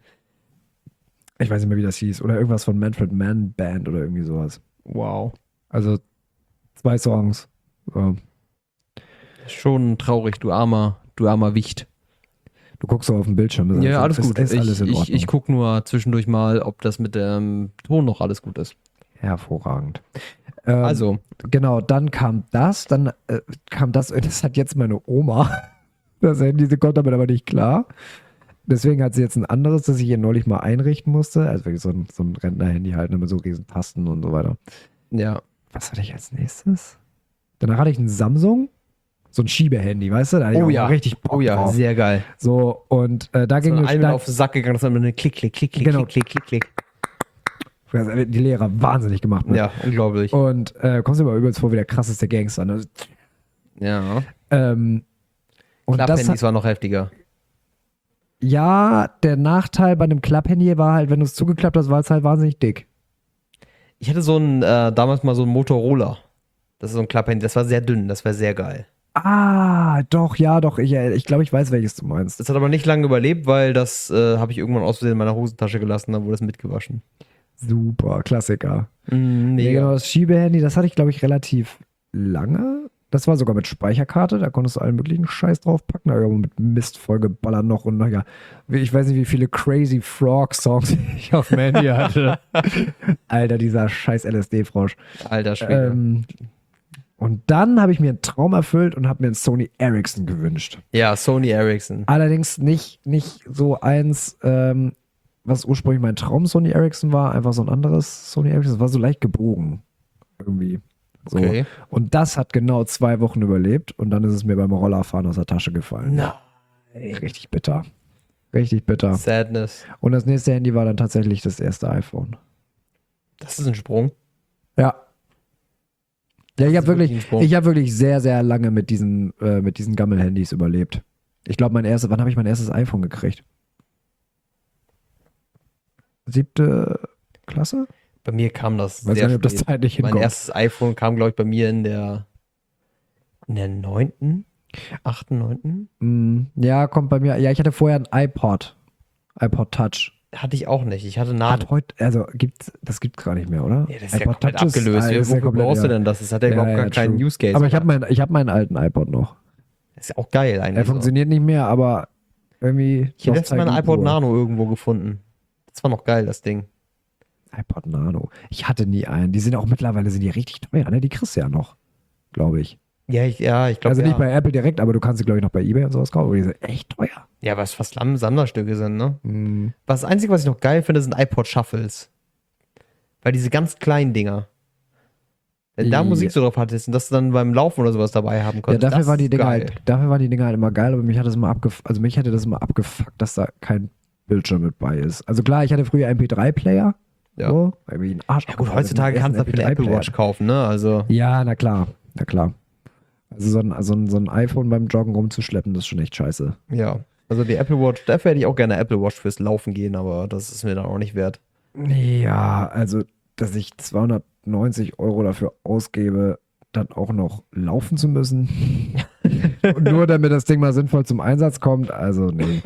Ich weiß nicht mehr, wie das hieß. Oder irgendwas von Manfred Mann Band oder irgendwie sowas. Wow. Also zwei Songs. So. Schon traurig, du armer, du armer Wicht. Du guckst so auf den Bildschirm. Ist Ja, alles, alles gut. Ist, ist alles ich in ich, Ordnung. ich gucke nur zwischendurch mal, ob das mit dem Ton noch alles gut ist. Hervorragend. Ähm, Also, Genau, dann kam das, dann äh, kam das, das hat jetzt meine Oma. Das Handy, sie kommt damit aber nicht klar. Deswegen hat sie jetzt ein anderes, das ich ihr neulich mal einrichten musste. Also wirklich so ein, so ein Rentner-Handy halt, ne, mit so riesen Tasten und so weiter. ja. Was hatte ich als nächstes? Danach hatte ich ein Samsung, so ein Schiebehandy, weißt du? Da hatte ich Oh auch ja. richtig Bock Oh ja, drauf. sehr geil. So, und äh, da So ging eine es einem stark- auf den Sack gegangen, das ist dann eine Klick, Klick, Klick, Klick, Genau. Klick, Klick, Klick, Klick. die Lehrer wahnsinnig gemacht. Ne? Ja, unglaublich. Und äh, kommst du mir aber übelst vor wie der krasseste Gangster. Ne? Ja. Ähm, und das Klapphandys hat, war noch heftiger. ja, der Nachteil bei einem Klapphandy war halt, wenn du es zugeklappt hast, war es halt wahnsinnig dick. Ich hatte so ein, äh, damals mal so ein Motorola. Das ist so ein Klapphandy, das war sehr dünn, das war sehr geil. Ah, doch, ja, doch. Ich, ich glaube, ich weiß, welches du meinst. Das hat aber nicht lange überlebt, weil das äh, habe ich irgendwann aus Versehen in meiner Hosentasche gelassen, dann wurde es mitgewaschen. Super, Klassiker. Mm, Nee, mega. genau, das Schiebehandy, das hatte ich, glaube ich, relativ lange. Das war sogar mit Speicherkarte, da konntest du allen möglichen Scheiß draufpacken. Da habe ich aber mit Mist vollgeballert noch und naja, ich weiß nicht, wie viele Crazy Frog-Songs ich auf dem Handy hatte. Alter, dieser scheiß L S D-Frosch. Alter Schwede. Ähm, und dann habe ich mir einen Traum erfüllt und habe mir einen Sony Ericsson gewünscht. Ja, Sony Ericsson. Allerdings nicht, nicht so eins, ähm, was ursprünglich mein Traum Sony Ericsson war, einfach so ein anderes Sony Ericsson. Das war so leicht gebogen. Irgendwie. So. Okay. Und das hat genau zwei Wochen überlebt und dann ist es mir beim Rollerfahren aus der Tasche gefallen. Nein. Richtig bitter. Richtig bitter. Sadness. Und das nächste Handy war dann tatsächlich das erste iPhone. Das ist ein Sprung. Ja. Ja, ich Das habe ist wirklich, wirklich ein Sprung. ich habe wirklich sehr, sehr lange mit diesen, äh, mit diesen Gammel-Handys überlebt. Ich glaube, mein erstes, wann habe ich mein erstes iPhone gekriegt? Siebte Klasse? Bei mir kam das Weiß sehr nicht, ob das spät. zeitlich Mein hinkommt. erstes iPhone kam, glaube ich, bei mir in der in der neunten, achten, neunten. Mm, ja, kommt bei mir. Ja, ich hatte vorher ein iPod. iPod Touch. Hatte ich auch nicht. Ich hatte nach. Hat heute, also gibt, das gibt es gar nicht mehr, oder? Ja, das ist ja iPod komplett Touch ist- abgelöst. ah, Wie- ist ja Wofür komplett, brauchst du ja. denn das? Das hat ja, Ja, überhaupt ja, gar keinen true. Use Case. Aber ich habe Alter. meinen ich hab meinen alten iPod noch. Das ist ja auch geil eigentlich. Er so. funktioniert nicht mehr, aber irgendwie. Ich habe noch letztes Mal Zeit ein und iPod Ruhe. Nano irgendwo gefunden. Das war noch geil, das Ding. iPod Nano. Ich hatte nie einen. Die sind auch mittlerweile sind die richtig teuer, ne? Die kriegst du ja noch, glaube ich. Ja, ich, ja, ich glaube, Also ja. nicht bei Apple direkt, aber du kannst sie, glaube ich, noch bei eBay und sowas kaufen. Aber die sind echt teuer. Ja, was fast Lam- Sammlerstücke sind, ne? Mhm. Was, das Einzige, was ich noch geil finde, sind iPod Shuffles. Weil diese ganz kleinen Dinger. Wenn da Ja. Musik so drauf hattest und das du dann beim Laufen oder sowas dabei haben Ja, konntest. dafür das waren die ist Dinger geil. halt, dafür waren die Dinger halt immer geil, aber mich hat das immer abgef also mich hätte das immer abgefuckt, dass da kein Bildschirm mit bei ist. Also klar, ich hatte früher M P drei Player, Ja. So, weil mir einen Arsch Ja gut, abgefallen ist mit heutzutage dem kannst du ersten dafür eine Apple M P drei Watch kaufen, ne? Also, Player. Ja, na klar, na klar. Also so ein, so, ein, so ein iPhone beim Joggen rumzuschleppen, das ist schon echt scheiße. ja. Also die Apple Watch, dafür hätte ich auch gerne eine Apple Watch fürs Laufen gehen, aber das ist mir dann auch nicht wert. Ja, also, dass ich zweihundertneunzig Euro dafür ausgebe, dann auch noch laufen zu müssen. Und nur damit das Ding mal sinnvoll zum Einsatz kommt, also nee.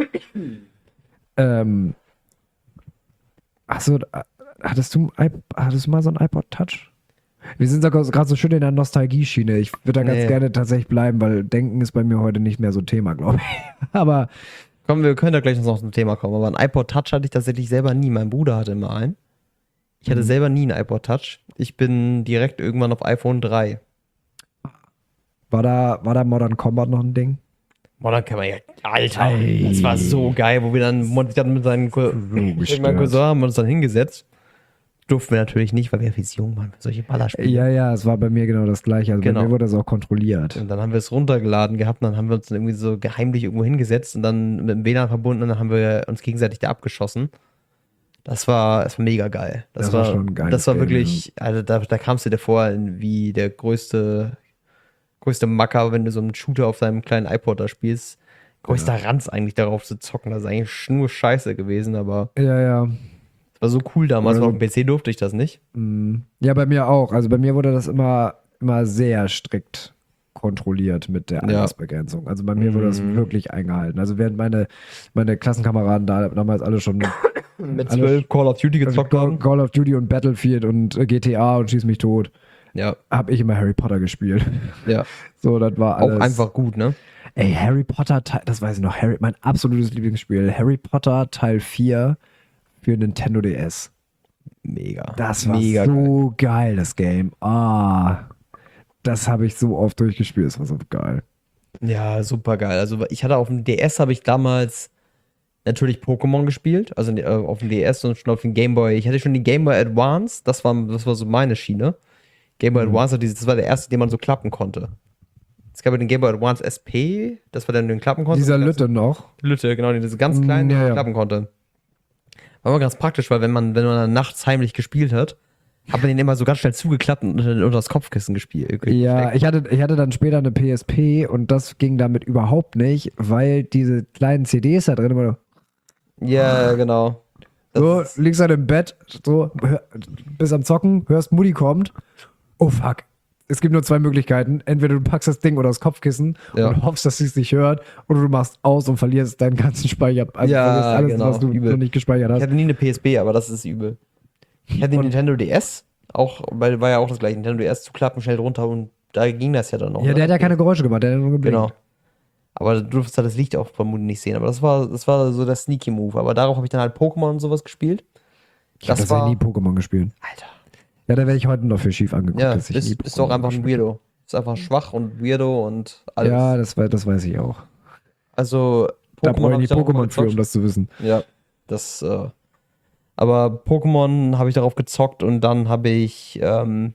ähm, achso, hattest du, ein iP- hattest du mal so ein iPod Touch? Wir sind sogar gerade so schön in der Nostalgie-Schiene. Ich würde da ganz Nee. gerne tatsächlich bleiben, weil Denken ist bei mir heute nicht mehr so Thema, glaube ich. Aber Komm, wir können da gleich noch zum Thema kommen, aber ein iPod Touch hatte ich tatsächlich selber nie. Mein Bruder hatte immer einen. Ich hatte Mhm. selber nie einen iPod Touch. Ich bin direkt irgendwann auf iPhone drei. war da, war da Modern Combat noch ein Ding? Boah, dann kann man ja, Alter, Ey. das war so geil, wo wir dann, ich dann mit seinen Co- So mit gestört. meinem Cousin haben wir uns dann hingesetzt. Durften wir natürlich nicht, weil wir viel zu jung waren für solche Ballerspiele. Ja, ja, es war bei mir genau das gleiche. Also Genau. bei mir wurde das auch kontrolliert. Und dann haben wir es runtergeladen gehabt und dann haben wir uns dann irgendwie so geheimlich irgendwo hingesetzt und dann mit dem W L A N verbunden und dann haben wir uns gegenseitig da abgeschossen. Das war, das war mega geil. Das, Das war war, schon ein geiles das war Game, wirklich, also da, da kamst du dir vor wie der größte, größte Macker, wenn du so einen Shooter auf deinem kleinen iPod da spielst. Größter Ranz eigentlich darauf zu zocken. Das ist eigentlich nur Scheiße gewesen, aber Ja, ja. es war so cool damals. Oder Auf so- dem P C durfte ich das nicht. Mm. Ja, bei mir auch. Also bei mir wurde das immer, immer sehr strikt kontrolliert mit der Ja. Altersbegrenzung. Also bei mir wurde das Mhm. wirklich eingehalten. Also während meine, meine Klassenkameraden da damals alle schon Mit Alle- zwölf Call of Duty gezockt Call, haben. Call of Duty und Battlefield und äh, G T A und Schieß mich tot, Ja, habe ich immer Harry Potter gespielt. ja. So, das war Auch alles. einfach gut, ne? Ey, Harry Potter, Teil- das weiß ich noch, Harry, mein absolutes Lieblingsspiel, Harry Potter Teil vier für Nintendo D S. Mega. Das war mega geil. so geil. das Game. Ah, das habe ich so oft durchgespielt, das war so geil. Ja, super geil. Also ich hatte auf dem D S habe ich damals natürlich Pokémon gespielt, also äh, auf dem D S und schon auf dem Game Boy. Ich hatte schon den Game Boy Advance, das war, das war so meine Schiene. Game Boy Mhm. Advance, das war der erste, den man so klappen konnte. Es gab ja den Game Boy Advance S P, das war der, den du klappen konntest. Dieser Und Lütte noch. Lütte, genau, diese ganz kleinen, Mm, die ja, man ja. klappen konnte. War immer ganz praktisch, weil wenn man, wenn man dann nachts heimlich gespielt hat, hat man den immer so ganz schnell zugeklappt und unter unter das Kopfkissen gespielt. Ja, ich hatte, ich hatte dann später eine P S P und das ging damit überhaupt nicht, weil diese kleinen C Ds da drin immer Ja, genau. Das so, ist- liegst halt im Bett, so, hör, bist am Zocken, hörst Mutti kommt. Oh fuck. Es gibt nur zwei Möglichkeiten. Entweder du packst das Ding oder das Kopfkissen Ja. und hoffst, dass sie es nicht hört, oder du machst aus und verlierst deinen ganzen Speicher. Also Ja, verlierst alles, genau, was du übel. noch nicht gespeichert Ich hast. hatte nie eine P S P, aber das ist übel. Ich hatte den Und- Nintendo D S, auch, weil war ja auch das gleiche. Nintendo D S zu klappen, schnell runter und da ging das ja dann noch. Ja, der hat ja keine Geräusche gemacht, der hat nur geblinkt. Genau. Aber du durftest halt das Licht auch vermutlich nicht sehen. Aber das war, das war so der Sneaky Move. Aber darauf habe ich dann halt Pokémon und sowas gespielt. Ich habe Das das ja war- nie Pokémon gespielt. Alter. Ja, da werde ich heute noch für schief angeguckt. Ja, dass ich ist, nie ist doch Pokémon einfach ein gespielt Weirdo. Ist einfach schwach und Weirdo und habe. alles. Ja, das, wei- das weiß ich auch. Also, Da Pokémon brauche hab ich ich die darauf immer Pokémon für, um gezockt. das zu wissen. Ja, das, äh, aber Pokémon habe ich darauf gezockt und dann habe ich, ähm,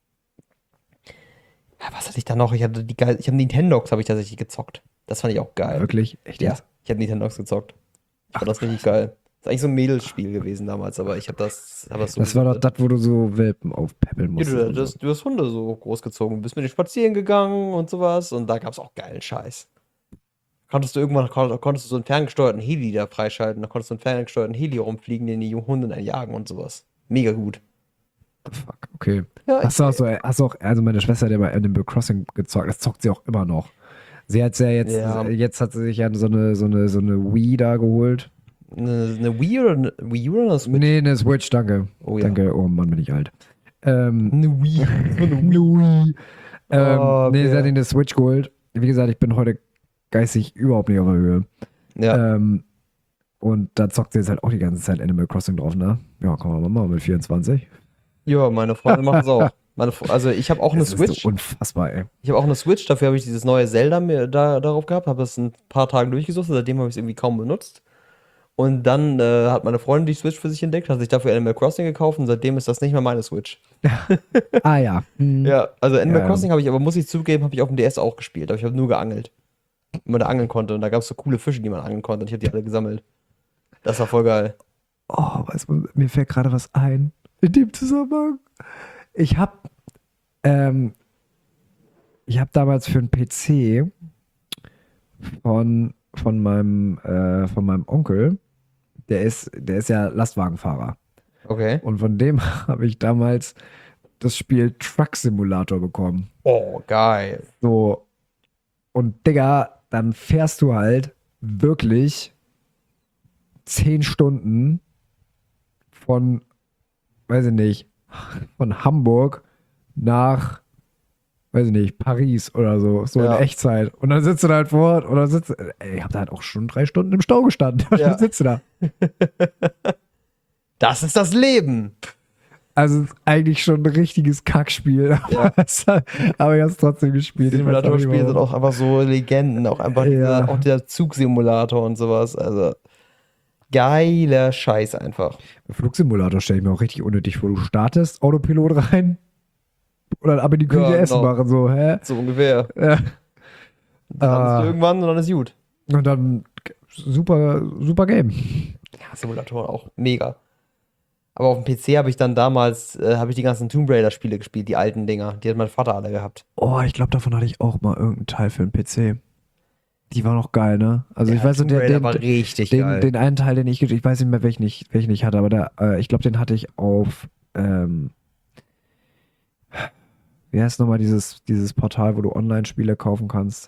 ja, was hatte ich da noch? Ich hatte die geil, ich habe Nintendox habe ich tatsächlich gezockt. Das fand ich auch geil. Wirklich? Echt Ja, jetzt? ich habe Nintendox gezockt. Ich fand Ach, das richtig geil. Das ist eigentlich so ein Mädelsspiel gewesen damals, aber ich habe das, hab das so Das war doch gesuchtet. das, wo du so Welpen aufpäppeln Ja, musstest. du, und du, so. hast, du hast Hunde so großgezogen, bist mit denen spazieren gegangen und sowas und da gab es auch geilen Scheiß. Konntest du irgendwann, kon- konntest du so einen ferngesteuerten Heli da freischalten, da konntest du einen ferngesteuerten Heli rumfliegen, den die Hunde dann jagen und sowas. Mega gut. Fuck, okay. Ja, Hast du auch so, hast du auch, also meine Schwester hat ja bei Animal Crossing gezockt, das zockt sie auch immer noch. Sie hat ja jetzt, Ja. jetzt hat sie sich ja so eine, so eine, so eine Wii da geholt. eine, eine Wii oder eine Wii U oder eine Switch? Nee, eine Switch, danke. Oh ja. Danke, oh Mann, bin ich alt. Ähm, Eine Wii. eine Wii. Ähm, Oh, nee, sie okay. hat ihn eine Switch geholt. Wie gesagt, ich bin heute geistig überhaupt nicht auf der Höhe. Ja. Ähm, und da zockt sie jetzt halt auch die ganze Zeit Animal Crossing drauf, ne? Ja, kann man mal machen mit vierundzwanzig. ja, meine Freundin macht das auch. Meine, Fre- also ich habe auch eine Das ist Switch. so unfassbar, ey. Ich habe auch eine Switch, dafür habe ich dieses neue Zelda mir da, darauf gehabt, habe das ein paar Tage durchgesucht, seitdem habe ich es irgendwie kaum benutzt. Und dann äh, hat meine Freundin die Switch für sich entdeckt, hat sich dafür Animal Crossing gekauft und seitdem ist das nicht mehr meine Switch. Ah ja. Hm. Ja, also Animal Ja. Crossing habe ich, aber muss ich zugeben, habe ich auf dem D S auch gespielt, aber ich habe nur geangelt. Wenn man da angeln konnte und da gab es so coole Fische, die man angeln konnte und ich habe die alle gesammelt. Das war voll geil. Oh, weißt du, mir fällt gerade was ein. in dem Zusammenhang. Ich habe ähm, ich habe damals für einen P C von, von meinem äh, von meinem Onkel, der ist, der ist ja Lastwagenfahrer. Okay. Und von dem habe ich damals das Spiel Truck Simulator bekommen. Oh, geil. So. Und Digga, dann fährst du halt wirklich zehn Stunden von, weiß ich nicht, von Hamburg nach, weiß ich nicht, Paris oder so, so Ja. in Echtzeit. Und dann sitzt du da halt vor Ort oder sitzt, ey, ich hab da halt auch schon drei Stunden im Stau gestanden. Und Ja. dann sitzt du da. Das ist das Leben. Also es ist eigentlich schon ein richtiges Kackspiel. Ja. Aber ich hab's trotzdem gespielt. Ich weiß auch nicht Simulatorspiele sind warum. auch einfach so Legenden. Auch einfach Ja. diese, auch der Zugsimulator und sowas. Also geiler Scheiß einfach. Flugsimulator stelle ich mir auch richtig unnötig vor. Du startest, Autopilot rein und dann ab in die Küche Ja, Essen genau. machen. So, hä? So ungefähr. Ja. Dann Ah. ist irgendwann und dann ist gut. Und dann super, super Game. Ja, Simulatoren auch mega. Aber auf dem P C habe ich dann damals, äh, habe ich die ganzen Tomb Raider Spiele gespielt, die alten Dinger. Die hat mein Vater alle gehabt. Oh, ich glaube, davon hatte ich auch mal irgendeinen Teil für den P C. Die war noch geil, ne? Also Ja, ich weiß so, Tomb der, Raider den, war richtig den, geil. den einen Teil, den ich, ich weiß nicht mehr, welchen ich, welchen ich hatte, aber der, äh, ich glaube, den hatte ich auf, ähm, wie heißt nochmal dieses, dieses Portal, wo du Online-Spiele kaufen kannst?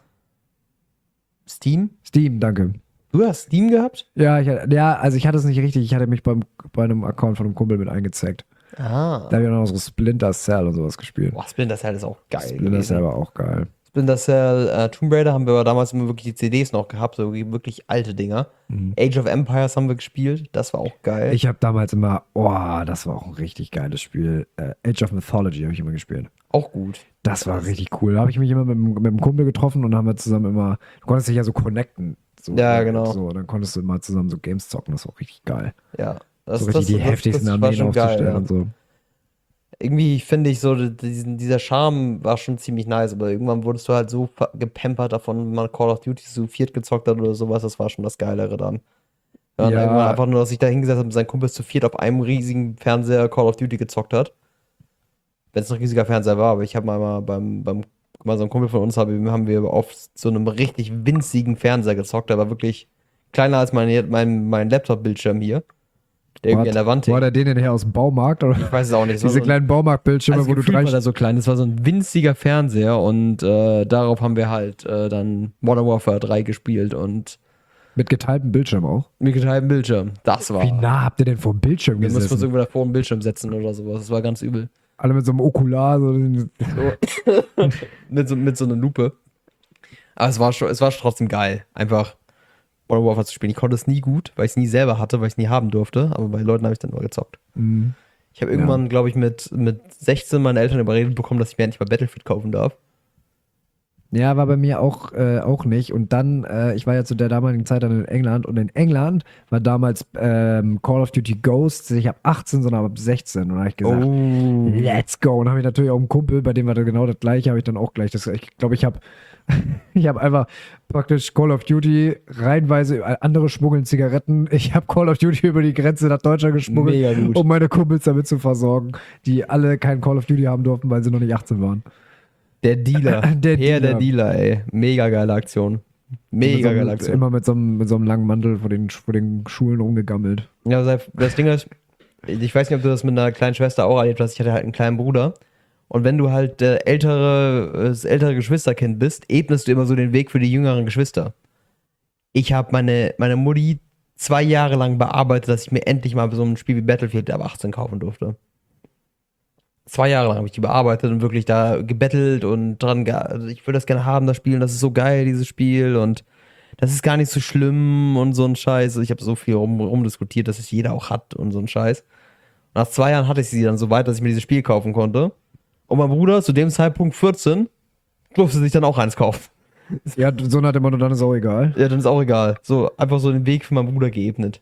Steam? Steam, danke. Du hast Steam gehabt? Ja, ich, ja, also ich hatte es nicht richtig. Ich hatte mich beim, bei einem Account von einem Kumpel mit eingezeckt. Ah. Da habe ich auch noch so Splinter Cell und sowas gespielt. Boah, Splinter Cell ist auch geil Splinter gewesen. Cell war auch geil. Splinter Cell, äh, Tomb Raider haben wir aber damals immer wirklich die C Ds noch gehabt, so wirklich alte Dinger. Age of Empires haben wir gespielt, das war auch geil. Ich habe damals immer, oh, das war auch ein richtig geiles Spiel. Äh, Age of Mythology habe ich immer gespielt. auch gut. Das war richtig cool. Da habe ich mich immer mit, dem- mit einem Kumpel getroffen und haben wir zusammen immer, du konntest dich ja so connecten. So, Ja, genau. So, dann konntest du immer zusammen so Games zocken. Das war auch richtig geil. Ja. Das, so richtig das, die das, heftigsten das war Armeen schon geil. aufzustellen Ja. und so. Irgendwie finde ich so, diesen, dieser Charme war schon ziemlich nice, aber irgendwann wurdest du halt so ver- gepampert davon, wenn man Call of Duty so viert gezockt hat oder sowas, das war schon das Geilere dann. Ja, und Ja. irgendwann einfach nur, dass sich da hingesetzt hat mit seinen Kumpels zu viert auf einem riesigen Fernseher Call of Duty gezockt hat. Wenn es ein riesiger Fernseher war, aber ich habe mal beim, beim mal so ein Kumpel von uns haben, haben wir auf so einem richtig winzigen Fernseher gezockt, der war wirklich kleiner als mein, mein, mein Laptop-Bildschirm hier, der irgendwie an der Wand Wo hat hing. er den denn her aus dem Baumarkt? Oder? Ich weiß es auch nicht. es war Diese so ein- kleinen Baumarktbildschirme, Also wo du gefühlt drei war der so klein. Das war so ein winziger Fernseher und äh, darauf haben wir halt äh, dann Modern Warfare drei gespielt und mit geteiltem Bildschirm auch. mit geteiltem Bildschirm. Das war. Wie nah habt ihr denn vor dem Bildschirm Wir mussten uns gesessen? irgendwo davor im Bildschirm setzen oder sowas. Das war ganz übel. Alle mit so einem Okular. So. mit, so, mit so einer Lupe. Aber es war schon, es war trotzdem geil. Einfach Modern Warfare zu spielen. Ich konnte es nie gut, weil ich es nie selber hatte, weil ich es nie haben durfte. Aber bei Leuten habe ich dann nur gezockt. Mhm. Ich habe irgendwann, glaube ich, mit, mit sechzehn meine Eltern überredet bekommen, dass ich mir endlich mal Battlefield kaufen darf. Ja, war bei mir auch, äh, auch nicht. Und dann, äh, ich war ja zu der damaligen Zeit dann in England und in England war damals ähm, Call of Duty Ghosts nicht ab achtzehn, sondern ab sechzehn. Und da habe ich gesagt, Oh. let's go. Und habe ich natürlich auch einen Kumpel, bei dem war das genau das gleiche, habe ich dann auch gleich. Das, ich glaube, ich habe ich habe einfach praktisch Call of Duty reihenweise, andere schmuggeln Zigaretten. Ich habe Call of Duty über die Grenze nach Deutschland geschmuggelt, Mega gut. um meine Kumpels damit zu versorgen, die alle kein Call of Duty haben durften, weil sie noch nicht achtzehn waren. Der Dealer. Der Herr der Dealer. Dealer, ey. Mega geile Aktion. Mega Mit so, geile Aktion. immer mit so, einem, mit so einem langen Mantel vor den, vor den Schulen rumgegammelt. Ja, das das Ding ist, ich weiß nicht, ob du das mit einer kleinen Schwester auch erlebt hast. Ich hatte halt einen kleinen Bruder. Und wenn du halt der ältere, das ältere Geschwisterkind bist, ebnest du immer so den Weg für die jüngeren Geschwister. Ich habe meine, meine Mutti zwei Jahre lang bearbeitet, dass ich mir endlich mal so ein Spiel wie Battlefield ab achtzehn kaufen durfte. Zwei Jahre lang habe ich die bearbeitet und wirklich da gebettelt und dran, ge also ich will das gerne haben, das Spiel, und das ist so geil, dieses Spiel, und das ist gar nicht so schlimm und so ein Scheiß. Ich habe so viel rum, rumdiskutiert, dass es jeder auch hat und so ein Scheiß. Und nach zwei Jahren hatte ich sie dann so weit, dass ich mir dieses Spiel kaufen konnte. Und mein Bruder, zu dem Zeitpunkt vierzehn, durfte sich dann auch eins kaufen. Ja, so nach dem Motto, dann ist auch egal. Ja, dann ist auch egal. So, einfach so den Weg für meinen Bruder geebnet.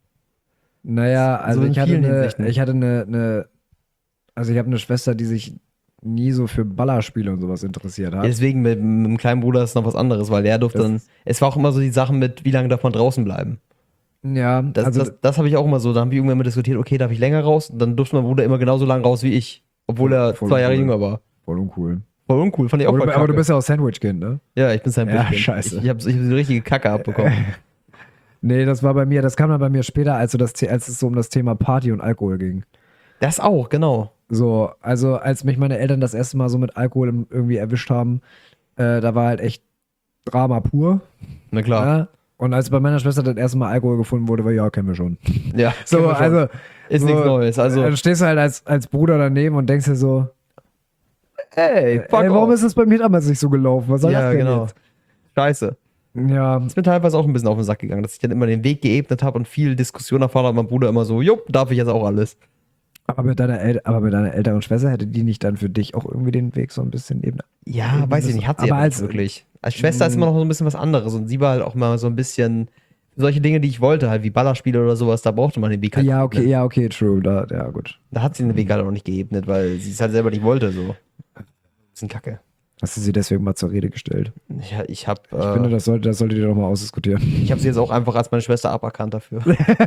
Naja, also in ich hatte vielen eine, Hinsichten. ich hatte eine, eine also ich habe eine Schwester, die sich nie so für Ballerspiele und sowas interessiert Ja, hat. deswegen mit, mit dem kleinen Bruder ist noch was anderes, weil der durfte Das- dann. Es war auch immer so die Sache mit, wie lange darf man draußen bleiben. Ja, Das, also, das, das habe ich auch immer so. Da haben wir irgendwann mal diskutiert, okay, darf ich länger raus? Und dann durfte mein Bruder immer genauso lang raus wie ich. Obwohl Voll- er voll zwei Jahre uncool. jünger war. voll uncool. Voll uncool, fand ich auch Aber, voll du- aber du kacke. bist ja auch Sandwich-Kind, ne? Ja, ich bin sein Ja, Kind. scheiße. Ich, ich habe ich hab so eine richtige Kacke abbekommen. Nee, das war bei mir, das kam dann bei mir später, als, so das, The- als es so um das Thema Party und Alkohol ging. Das auch, genau. So, also als mich meine Eltern das erste Mal so mit Alkohol im- irgendwie erwischt haben, äh, da war halt echt Drama pur. Na klar. Ja? Und als bei meiner Schwester das erste Mal Alkohol gefunden wurde, war ja, kennen wir schon. Ja, So, kennen wir schon. also. Ist so, nichts Neues. Also, Dann stehst du halt als, als Bruder daneben und denkst dir so, ey, fuck ey, warum off. ist das bei mir damals nicht so gelaufen? Was soll Ja, das denn genau. jetzt? Scheiße. Ja, Ist mir teilweise auch ein bisschen auf den Sack gegangen, dass ich dann immer den Weg geebnet habe und viel Diskussion erfahren hat. Mein Bruder immer so, jupp, darf ich jetzt auch alles. aber mit deiner, El aber mit deiner älteren Schwester hätte die nicht dann für dich auch irgendwie den Weg so ein bisschen eben. Ja, Eben weiß ich das- nicht, hat sie aber aber nicht als- wirklich. Als Schwester ist immer noch so ein bisschen was anderes und sie war halt auch mal so ein bisschen solche Dinge, die ich wollte, halt wie Ballerspiele oder sowas, da brauchte man den Weg halt Ja, nicht okay, geebnet. ja, okay, true. Da, ja, gut. Da hat sie den Weg halt auch nicht geebnet, weil sie es halt selber nicht wollte, so. Bisschen kacke. Hast du sie deswegen mal zur Rede gestellt? Ich, ich habe Ich finde, äh, das sollte, das solltet ihr doch mal ausdiskutieren. ich hab sie jetzt auch einfach als meine Schwester aberkannt dafür.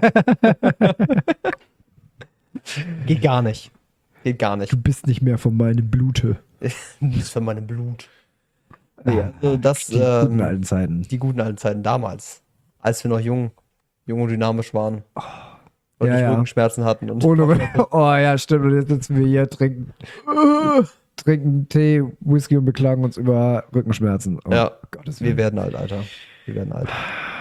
Geht gar nicht. Geht gar nicht. Du bist nicht mehr von meinem Blute. Das ist für mein Blut. Nee, also das, Die guten ähm, alten Zeiten. die guten alten Zeiten damals, als wir noch jung, jung und dynamisch waren und Ja, nicht ja. Rückenschmerzen hatten. Und Ohne, oh ja, stimmt. Und jetzt sitzen wir hier, trinken, trinken Tee, Whisky und beklagen uns über Rückenschmerzen. Oh, ja, Gottes wir Willen. werden alt, Alter. Wir werden alt.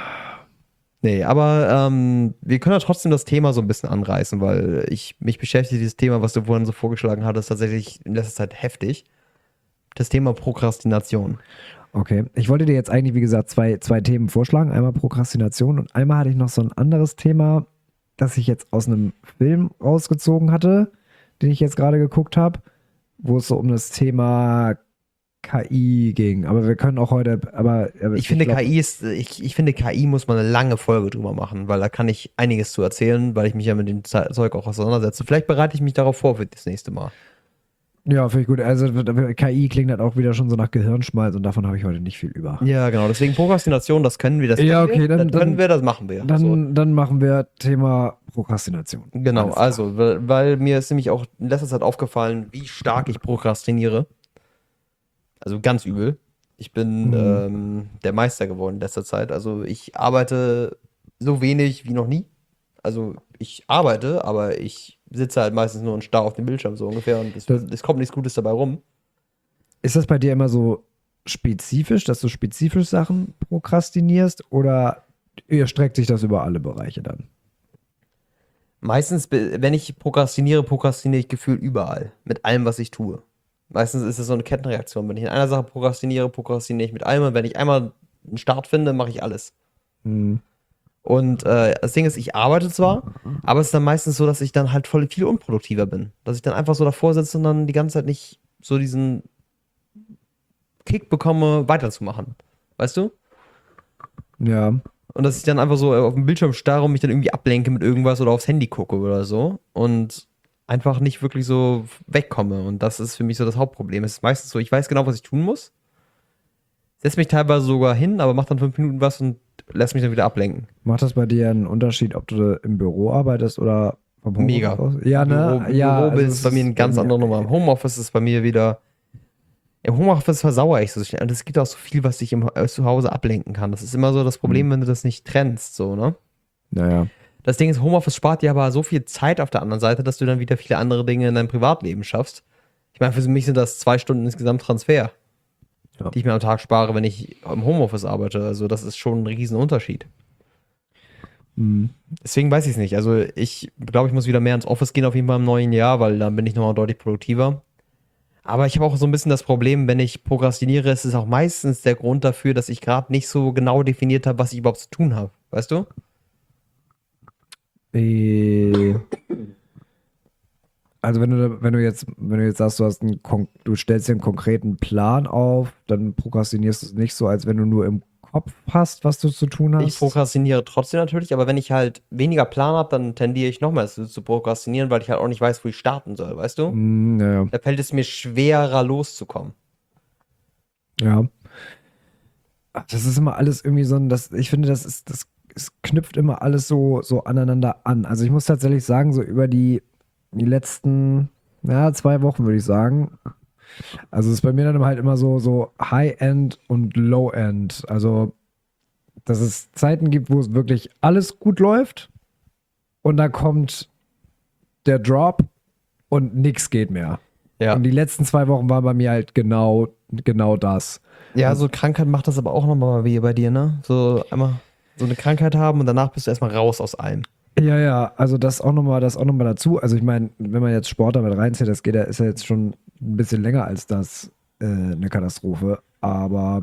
Nee, aber ähm, wir können ja trotzdem das Thema so ein bisschen anreißen, weil ich mich beschäftige dieses Thema, was du vorhin so vorgeschlagen hattest, tatsächlich in letzter Zeit heftig. Das Thema Prokrastination. Okay, ich wollte dir jetzt eigentlich, wie gesagt, zwei, zwei Themen vorschlagen. Einmal Prokrastination und einmal hatte ich noch so ein anderes Thema, das ich jetzt aus einem Film rausgezogen hatte, den ich jetzt gerade geguckt habe, wo es so um das Thema K I ging. Aber wir können auch heute, aber aber Ich finde, glaub- K I ist, ich, ich finde, K I muss man eine lange Folge drüber machen, weil da kann ich einiges zu erzählen, weil ich mich ja mit dem Ze- Zeug auch auseinandersetze. Vielleicht bereite ich mich darauf vor für das nächste Mal. Ja, finde ich gut. Also K I klingt halt auch wieder schon so nach Gehirnschmalz und davon habe ich heute nicht viel über. Ja, genau. Deswegen Prokrastination, das können wir, das Ja, können okay, wir, dann- das können dann- wir, das machen wir. Dann, so. dann machen wir Thema Prokrastination. Genau, Alles klar. also, weil, weil mir ist nämlich auch in letzter Zeit aufgefallen, wie stark ich prokrastiniere. Also ganz übel. Ich bin Mhm. ähm, der Meister geworden in letzter Zeit. Also ich arbeite so wenig wie noch nie. Also ich arbeite, aber ich sitze halt meistens nur und starr auf dem Bildschirm so ungefähr und es, Das- es kommt nichts Gutes dabei rum. Ist das bei dir immer so spezifisch, dass du spezifisch Sachen prokrastinierst oder erstreckt sich das über alle Bereiche dann? Meistens, be- wenn ich prokrastiniere, prokrastiniere ich gefühlt überall. Mit allem, was ich tue. Meistens ist es so eine Kettenreaktion. Wenn ich in einer Sache prokrastiniere, prokrastiniere ich mit allem. Und wenn ich einmal einen Start finde, mache ich alles. Hm. Und äh, das Ding ist, ich arbeite zwar, aber es ist dann meistens so, dass ich dann halt voll viel unproduktiver bin. Dass ich dann einfach so davor sitze und dann die ganze Zeit nicht so diesen Kick bekomme, weiterzumachen. Weißt du? Ja. Und dass ich dann einfach so auf dem Bildschirm starre und mich dann irgendwie ablenke mit irgendwas oder aufs Handy gucke oder so. Und einfach nicht wirklich so wegkomme. Und das ist für mich so das Hauptproblem. Es ist meistens so, ich weiß genau, was ich tun muss. Setze mich teilweise sogar hin, aber mach dann fünf Minuten was und lässt mich dann wieder ablenken. Macht das bei dir einen Unterschied, ob du im Büro arbeitest oder vom Homeoffice Mega. aus? Ja, ne? Büro, ja, Büro also ist es bei mir eine ganz bei andere Nummer. Im Homeoffice ist bei mir wieder. Im Homeoffice versauere ich so schnell. Und es gibt auch so viel, was dich im, äh, zu Hause ablenken kann. Das ist immer so das Problem, wenn du das nicht trennst, so, ne? Naja. Das Ding ist, Homeoffice spart dir aber so viel Zeit auf der anderen Seite, dass du dann wieder viele andere Dinge in deinem Privatleben schaffst. Ich meine, für mich sind das zwei Stunden insgesamt Transfer, Ja. die ich mir am Tag spare, wenn ich im Homeoffice arbeite. Also das ist schon ein Riesenunterschied. Hm. Deswegen weiß ich es nicht. Also ich glaube, ich muss wieder mehr ins Office gehen auf jeden Fall im neuen Jahr, weil dann bin ich nochmal deutlich produktiver. Aber ich habe auch so ein bisschen das Problem, wenn ich prokrastiniere, ist es auch meistens der Grund dafür, dass ich gerade nicht so genau definiert habe, was ich überhaupt zu tun habe. Weißt du? Äh, Also wenn du, da- wenn du jetzt, wenn du jetzt sagst, du hast einen, kon- du stellst dir einen konkreten Plan auf, dann prokrastinierst du es nicht so, als wenn du nur im Kopf hast, was du zu tun hast. Ich prokrastiniere trotzdem natürlich, aber wenn ich halt weniger Plan habe, dann tendiere ich nochmal zu, zu prokrastinieren, weil ich halt auch nicht weiß, wo ich starten soll, weißt du? Hm, ja, Da fällt es mir schwerer loszukommen. ja. Ach, das ist immer alles irgendwie so ein, das, ich finde, das ist, das es knüpft immer alles so, so aneinander an. Also ich muss tatsächlich sagen, so über die, die letzten, ja, zwei Wochen würde ich sagen, also es ist bei mir dann halt immer so, so High-End und Low-End. Also, dass es Zeiten gibt, wo es wirklich alles gut läuft und dann kommt der Drop und nichts geht mehr. Ja. Und die letzten zwei Wochen war bei mir halt genau, genau das. Ja, so Krankheit macht das aber auch nochmal wie bei dir, ne? So einmal so eine Krankheit haben und danach bist du erstmal raus aus allem. Ja, ja, also das auch nochmal, das auch noch mal dazu. Also ich meine, wenn man jetzt Sport damit reinzieht, das geht ja, ist ja jetzt schon ein bisschen länger als das äh, eine Katastrophe. Aber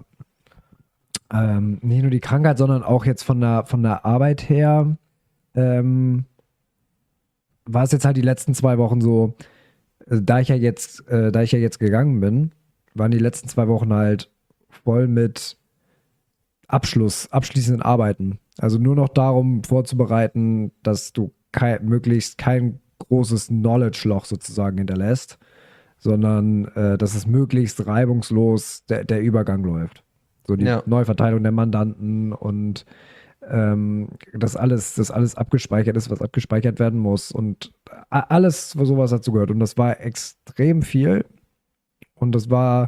ähm, nicht nur die Krankheit, sondern auch jetzt von der, von der Arbeit her ähm, war es jetzt halt die letzten zwei Wochen so, äh, da ich ja jetzt, äh, da ich ja jetzt gegangen bin, waren die letzten zwei Wochen halt voll mit Abschluss, abschließenden Arbeiten. Also nur noch darum vorzubereiten, dass du kein, möglichst kein großes Knowledge-Loch sozusagen hinterlässt, sondern äh, dass es möglichst reibungslos der, der Übergang läuft. So die Ja. Neuverteilung der Mandanten und ähm, dass alles, dass alles abgespeichert ist, was abgespeichert werden muss und a- alles, was sowas dazu gehört. Und das war extrem viel und das war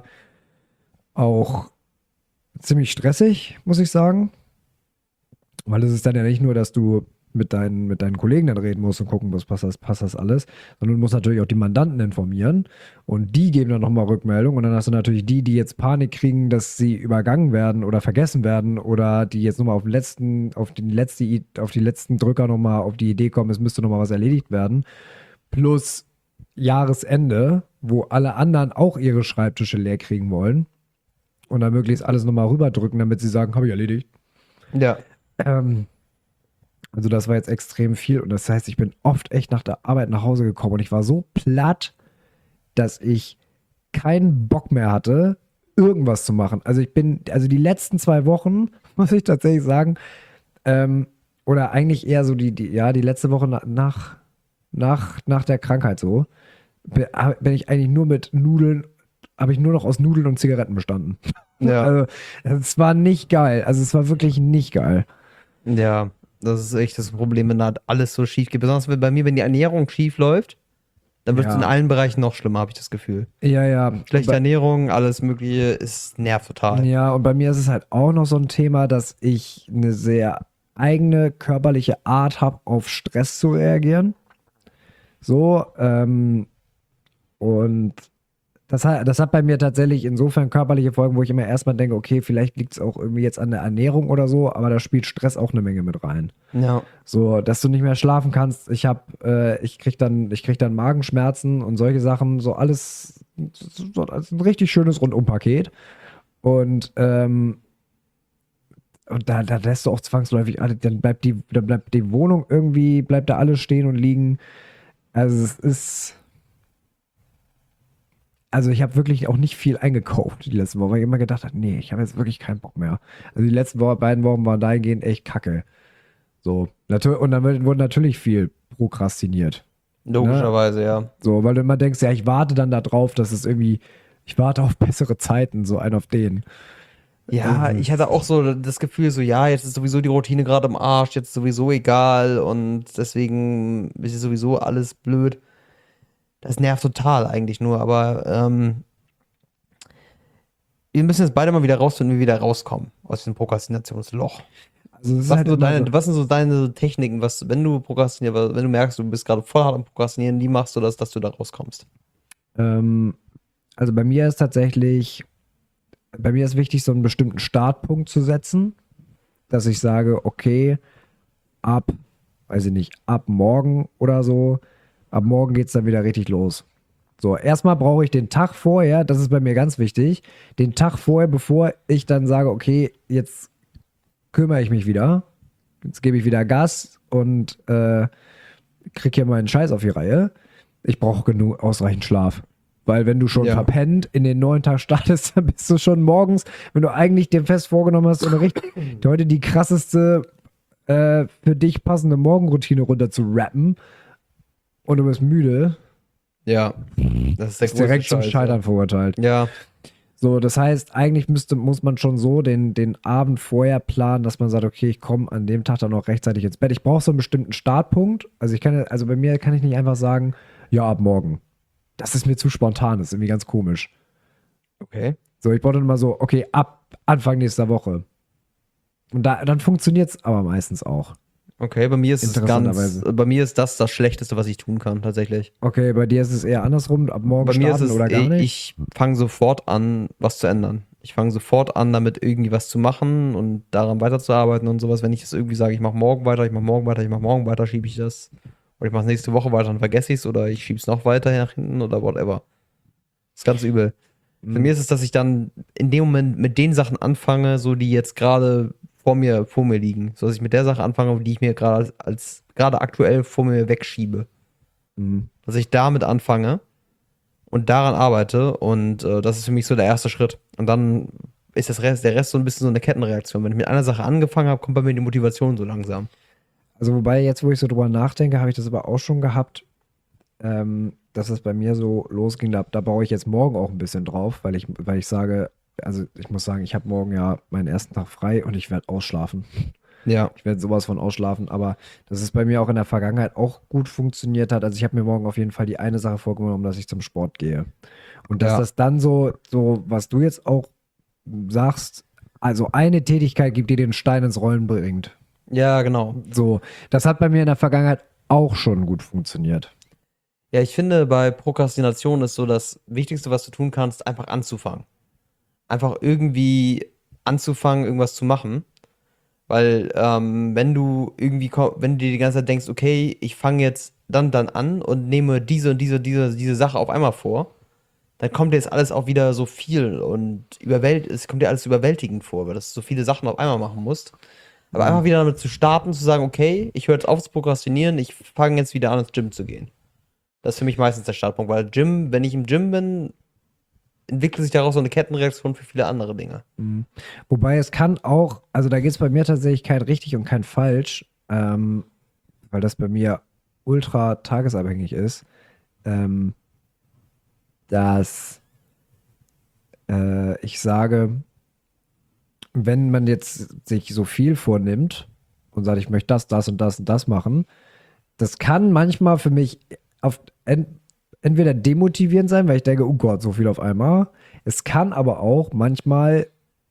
auch ziemlich stressig, muss ich sagen. Weil es ist dann ja nicht nur, dass du mit deinen, mit deinen Kollegen dann reden musst und gucken musst, passt das, passt das alles, sondern du musst natürlich auch die Mandanten informieren und die geben dann nochmal Rückmeldung und dann hast du natürlich die, die jetzt Panik kriegen, dass sie übergangen werden oder vergessen werden oder die jetzt nochmal auf den letzten, auf den letzte, I- auf die letzten Drücker nochmal auf die Idee kommen, es müsste nochmal was erledigt werden. Plus Jahresende, wo alle anderen auch ihre Schreibtische leer kriegen wollen und dann möglichst alles nochmal rüberdrücken, damit sie sagen, habe ich erledigt. Ja. Ähm, also das war jetzt extrem viel und das heißt, ich bin oft echt nach der Arbeit nach Hause gekommen und ich war so platt, dass ich keinen Bock mehr hatte, irgendwas zu machen. Also ich bin, also die letzten zwei Wochen, muss ich tatsächlich sagen, ähm, oder eigentlich eher so die, die, ja, die letzte Woche na- nach, nach, nach der Krankheit so, bin, bin ich eigentlich nur mit Nudeln, habe ich nur noch aus Nudeln und Zigaretten bestanden. Ja. Also es war nicht geil. Also es war wirklich nicht geil. Ja, das ist echt das Problem, wenn da alles so schief geht. Besonders wenn bei mir, wenn die Ernährung schief läuft, dann wird es Ja. in allen Bereichen noch schlimmer, habe ich das Gefühl. Ja, ja. Schlechte Bei- Ernährung, alles Mögliche, ist nervt total. Ja, und bei mir ist es halt auch noch so ein Thema, dass ich eine sehr eigene körperliche Art habe, auf Stress zu reagieren. So, ähm, und das hat, das hat bei mir tatsächlich insofern körperliche Folgen, wo ich immer erstmal denke, okay, vielleicht liegt es auch irgendwie jetzt an der Ernährung oder so, aber da spielt Stress auch eine Menge mit rein. Ja. So, dass du nicht mehr schlafen kannst. Ich habe, äh, ich krieg dann, ich krieg dann Magenschmerzen und solche Sachen, so alles, so, so, also ein richtig schönes Rundumpaket. Und, ähm, und da, da lässt du auch zwangsläufig alle, dann bleibt die, dann bleibt die Wohnung irgendwie, bleibt da alles stehen und liegen. Also es ist, also ich habe wirklich auch nicht viel eingekauft die letzten Wochen, weil ich immer gedacht habe, nee, ich habe jetzt wirklich keinen Bock mehr. Also die letzten Wo- beiden Wochen waren dahingehend echt kacke. So, natür- und dann wird- wurde natürlich viel prokrastiniert. Logischerweise, ja. So, weil du immer denkst, ja, ich warte dann da drauf, dass es irgendwie, ich warte auf bessere Zeiten, so ein auf den. Ja, Ähm, ich hatte auch so das Gefühl, so, ja, jetzt ist sowieso die Routine gerade im Arsch, jetzt ist sowieso egal und deswegen ist es sowieso alles blöd. Das nervt total eigentlich nur, aber ähm, wir müssen jetzt beide mal wieder rausfinden, wie wir wieder rauskommen aus diesem Prokrastinationsloch. Also es ist Was, halt sind so immer deine, so, was sind so deine Techniken, was, wenn du prokrastinierst, wenn du merkst, du bist gerade voll hart am Prokrastinieren, wie machst du das, dass du da rauskommst? ähm, also bei mir ist tatsächlich, bei mir ist wichtig, so einen bestimmten Startpunkt zu setzen, dass ich sage, okay, ab, weiß ich nicht, ab morgen oder so, ab morgen geht es dann wieder richtig los. So, erstmal brauche ich den Tag vorher, das ist bei mir ganz wichtig, den Tag vorher, bevor ich dann sage, okay, jetzt kümmere ich mich wieder, jetzt gebe ich wieder Gas und äh, kriege hier meinen Scheiß auf die Reihe. Ich brauche genug ausreichend Schlaf. Weil wenn du schon Ja. verpennt in den neuen Tag startest, dann bist du schon morgens, wenn du eigentlich dir fest vorgenommen hast, eine richtig, heute die krasseste äh, für dich passende Morgenroutine runter zu rappen und du bist müde, Ja, das ist der ist direkt größte zum Scheiß, Scheitern verurteilt. Ja. So, das heißt, eigentlich müsste, muss man schon so den, den Abend vorher planen, dass man sagt, okay, ich komme an dem Tag dann noch rechtzeitig ins Bett. Ich brauche so einen bestimmten Startpunkt. Also ich kann, ja- also bei mir kann ich nicht einfach sagen, ja, ab morgen. Das ist mir zu spontan, das ist irgendwie ganz komisch. Okay. So, ich brauche dann immer so, okay, ab Anfang nächster Woche. Und da, dann funktioniert es aber meistens auch. Okay, bei mir ist es ganz, Interessanterweise. bei mir ist das das Schlechteste, was ich tun kann, tatsächlich. Okay, bei dir ist es eher andersrum, ab morgen Bei mir ist starten es, oder gar ich, nicht? ich fange sofort an, was zu ändern. Ich fange sofort an, damit irgendwie was zu machen und daran weiterzuarbeiten und sowas. Wenn ich das irgendwie sage, ich mache morgen weiter, ich mache morgen weiter, ich mache morgen weiter, schiebe ich das. Oder ich mache es nächste Woche weiter, dann vergesse ich es oder ich schiebe es noch weiter nach hinten oder whatever. Das ist ganz übel. Bei mir ist es, dass ich dann in dem Moment mit den Sachen anfange, so die jetzt gerade vor mir, vor mir liegen. So dass ich mit der Sache anfange, die ich mir gerade als, als gerade aktuell vor mir wegschiebe. Mhm. Dass ich damit anfange und daran arbeite und äh, das ist für mich so der erste Schritt. Und dann ist das Rest, der Rest so ein bisschen so eine Kettenreaktion. Wenn ich mit einer Sache angefangen habe, kommt bei mir die Motivation so langsam. Also wobei, jetzt wo ich so drüber nachdenke, habe ich das aber auch schon gehabt, ähm, dass es bei mir so losging. Da, da baue ich jetzt morgen auch ein bisschen drauf, weil ich, weil ich sage, also ich muss sagen, ich habe morgen ja meinen ersten Tag frei und ich werde ausschlafen. Ja. Ich werde sowas von ausschlafen, aber dass es bei mir auch in der Vergangenheit auch gut funktioniert hat. Also ich habe mir morgen auf jeden Fall die eine Sache vorgenommen, dass ich zum Sport gehe. Und dass Ja. das dann so, so, was du jetzt auch sagst, also eine Tätigkeit gibt, die den Stein ins Rollen bringt. Ja, genau. So, das hat bei mir in der Vergangenheit auch schon gut funktioniert. Ja, ich finde, bei Prokrastination ist so das Wichtigste, was du tun kannst, einfach anzufangen. Einfach irgendwie anzufangen, irgendwas zu machen. Weil, ähm, wenn du irgendwie, ko- wenn du dir die ganze Zeit denkst, okay, ich fange jetzt dann dann an und nehme diese und diese, diese, diese Sache auf einmal vor, dann kommt dir jetzt alles auch wieder so viel und überwält, es kommt dir alles überwältigend vor, weil du so viele Sachen auf einmal machen musst. Aber einfach wieder damit zu starten, zu sagen, okay, ich höre jetzt auf zu prokrastinieren, ich fange jetzt wieder an, ins Gym zu gehen. Das ist für mich meistens der Startpunkt, weil Gym, wenn ich im Gym bin, entwickelt sich daraus so eine Kettenreaktion für viele andere Dinge. Mhm. Wobei es kann auch, also da geht es bei mir tatsächlich kein richtig und kein falsch, ähm, weil das bei mir ultra tagesabhängig ist, ähm, dass äh, ich sage, wenn man jetzt sich so viel vornimmt und sagt, ich möchte das, das und das und das machen, das kann manchmal für mich auf, ent, entweder demotivierend sein, weil ich denke, oh Gott, so viel auf einmal. Es kann aber auch manchmal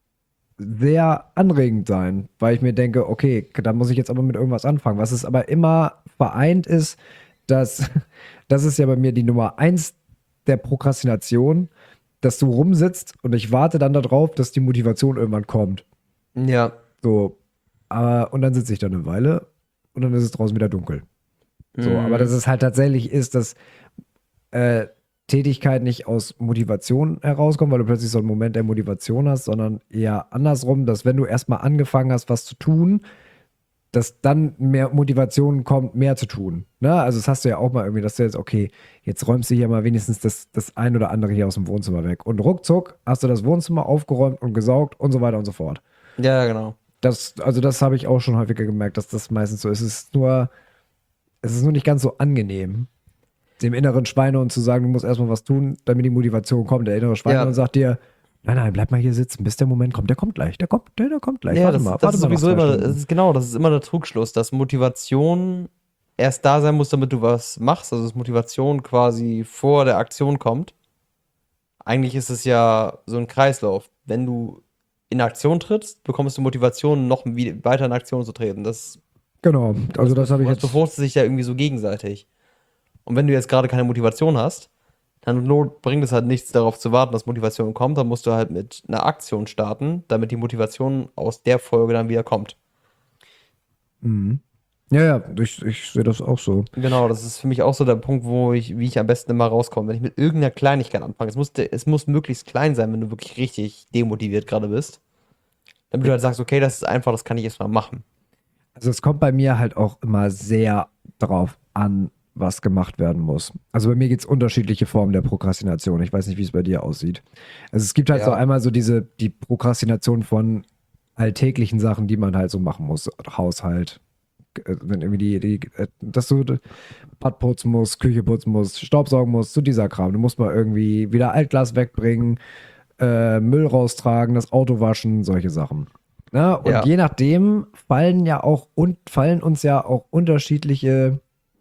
sehr anregend sein, weil ich mir denke, okay, da muss ich jetzt aber mit irgendwas anfangen. Was es aber immer vereint ist, dass das ist ja bei mir die Nummer eins der Prokrastination, dass du rumsitzt und ich warte dann darauf, dass die Motivation irgendwann kommt. Ja, So, aber und dann sitze ich da eine Weile und dann ist es draußen wieder dunkel. So, aber dass es halt tatsächlich ist, dass äh, Tätigkeit nicht aus Motivation herauskommt, weil du plötzlich so einen Moment der Motivation hast, sondern eher andersrum, dass wenn du erstmal angefangen hast, was zu tun, dass dann mehr Motivation kommt, mehr zu tun. Ne? Also das hast du ja auch mal irgendwie, dass du jetzt, okay, jetzt räumst du hier mal wenigstens das, das ein oder andere hier aus dem Wohnzimmer weg. Und ruckzuck hast du das Wohnzimmer aufgeräumt und gesaugt und so weiter und so fort. ja, genau. Das, also das habe ich auch schon häufiger gemerkt, dass das meistens so ist. Es ist nur, es ist nur nicht ganz so angenehm, dem inneren Schweinehund zu sagen, du musst erstmal was tun, damit die Motivation kommt. Der innere Schweinehund Ja. sagt dir, nein, nein, bleib mal hier sitzen, bis der Moment kommt. Der kommt gleich, der kommt, der, der kommt gleich. Ja, warte das, mal, das warte ist mal noch sowieso zwei immer, Stunden. das ist genau, das ist immer der Trugschluss, dass Motivation erst da sein muss, damit du was machst, also dass Motivation quasi vor der Aktion kommt. Eigentlich ist es ja so ein Kreislauf. Wenn du in Aktion trittst, bekommst du Motivation, noch wie- weiter in Aktion zu treten. Das, Genau, also das habe ich das jetzt. befruchtet sich ja irgendwie so gegenseitig. Und wenn du jetzt gerade keine Motivation hast, dann not bringt es halt nichts darauf zu warten, dass Motivation kommt. Dann musst du halt mit einer Aktion starten, damit die Motivation aus der Folge dann wieder kommt. Mhm. Ja, ja, ich, ich sehe das auch so. Genau, das ist für mich auch so der Punkt, wo ich, wie ich am besten immer rauskomme. Wenn ich mit irgendeiner Kleinigkeit anfange, es muss, es muss möglichst klein sein, wenn du wirklich richtig demotiviert gerade bist. Damit du halt sagst, okay, das ist einfach, das kann ich jetzt mal machen. Also es kommt bei mir halt auch immer sehr drauf an, was gemacht werden muss. Also bei mir gibt es unterschiedliche Formen der Prokrastination. Ich weiß nicht, wie es bei dir aussieht. Also es gibt halt Ja. so einmal so diese, die Prokrastination von alltäglichen Sachen, die man halt so machen muss. Haushalt, äh, wenn irgendwie die, die, äh, dass du Bad putzen musst, Küche putzen musst, Staubsaugen musst, so dieser Kram. Du musst mal irgendwie wieder Altglas wegbringen, äh, Müll raustragen, das Auto waschen, solche Sachen. Na, und Ja. je nachdem fallen ja auch und fallen uns ja auch unterschiedliche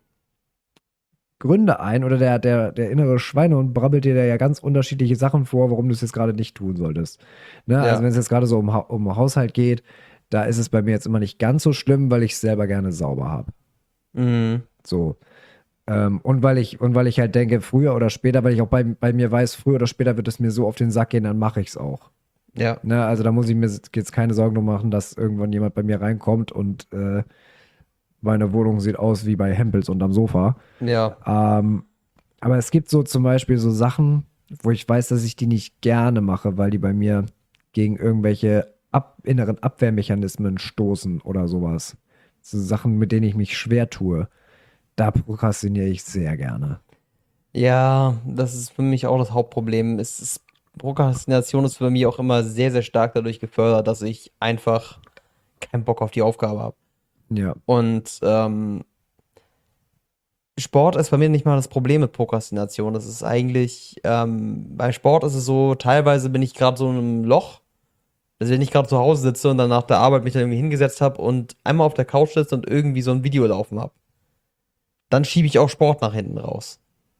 Gründe ein oder der, der, der innere Schweinehund brabbelt dir da ja ganz unterschiedliche Sachen vor, warum du es jetzt gerade nicht tun solltest. Ne? Ja. Also wenn es jetzt gerade so um, Ha- um Haushalt geht, da ist es bei mir jetzt immer nicht ganz so schlimm, weil ich es selber gerne sauber habe. Mhm. So. Ähm, und weil ich, und weil ich halt denke, früher oder später, weil ich auch bei, bei mir weiß, früher oder später wird es mir so auf den Sack gehen, dann mache ich es auch. Ja. Ne? Also da muss ich mir jetzt keine Sorgen drum machen, dass irgendwann jemand bei mir reinkommt und äh, meine Wohnung sieht aus wie bei Hempels unterm Sofa. Ja. Ähm, aber es gibt so zum Beispiel so Sachen, wo ich weiß, dass ich die nicht gerne mache, weil die bei mir gegen irgendwelche ab inneren Abwehrmechanismen stoßen oder sowas. So Sachen, mit denen ich mich schwer tue. Da prokrastiniere ich sehr gerne. Ja, das ist für mich auch das Hauptproblem. Es ist, Prokrastination ist für mich auch immer sehr, sehr stark dadurch gefördert, dass ich einfach keinen Bock auf die Aufgabe habe. Ja. Und ähm, Sport ist bei mir nicht mal das Problem mit Prokrastination. Das ist eigentlich, ähm, bei Sport ist es so, teilweise bin ich gerade so in einem Loch, dass wenn ich gerade zu Hause sitze und dann nach der Arbeit mich dann irgendwie hingesetzt habe und einmal auf der Couch sitze und irgendwie so ein Video laufen habe. Dann schiebe ich auch Sport nach hinten raus.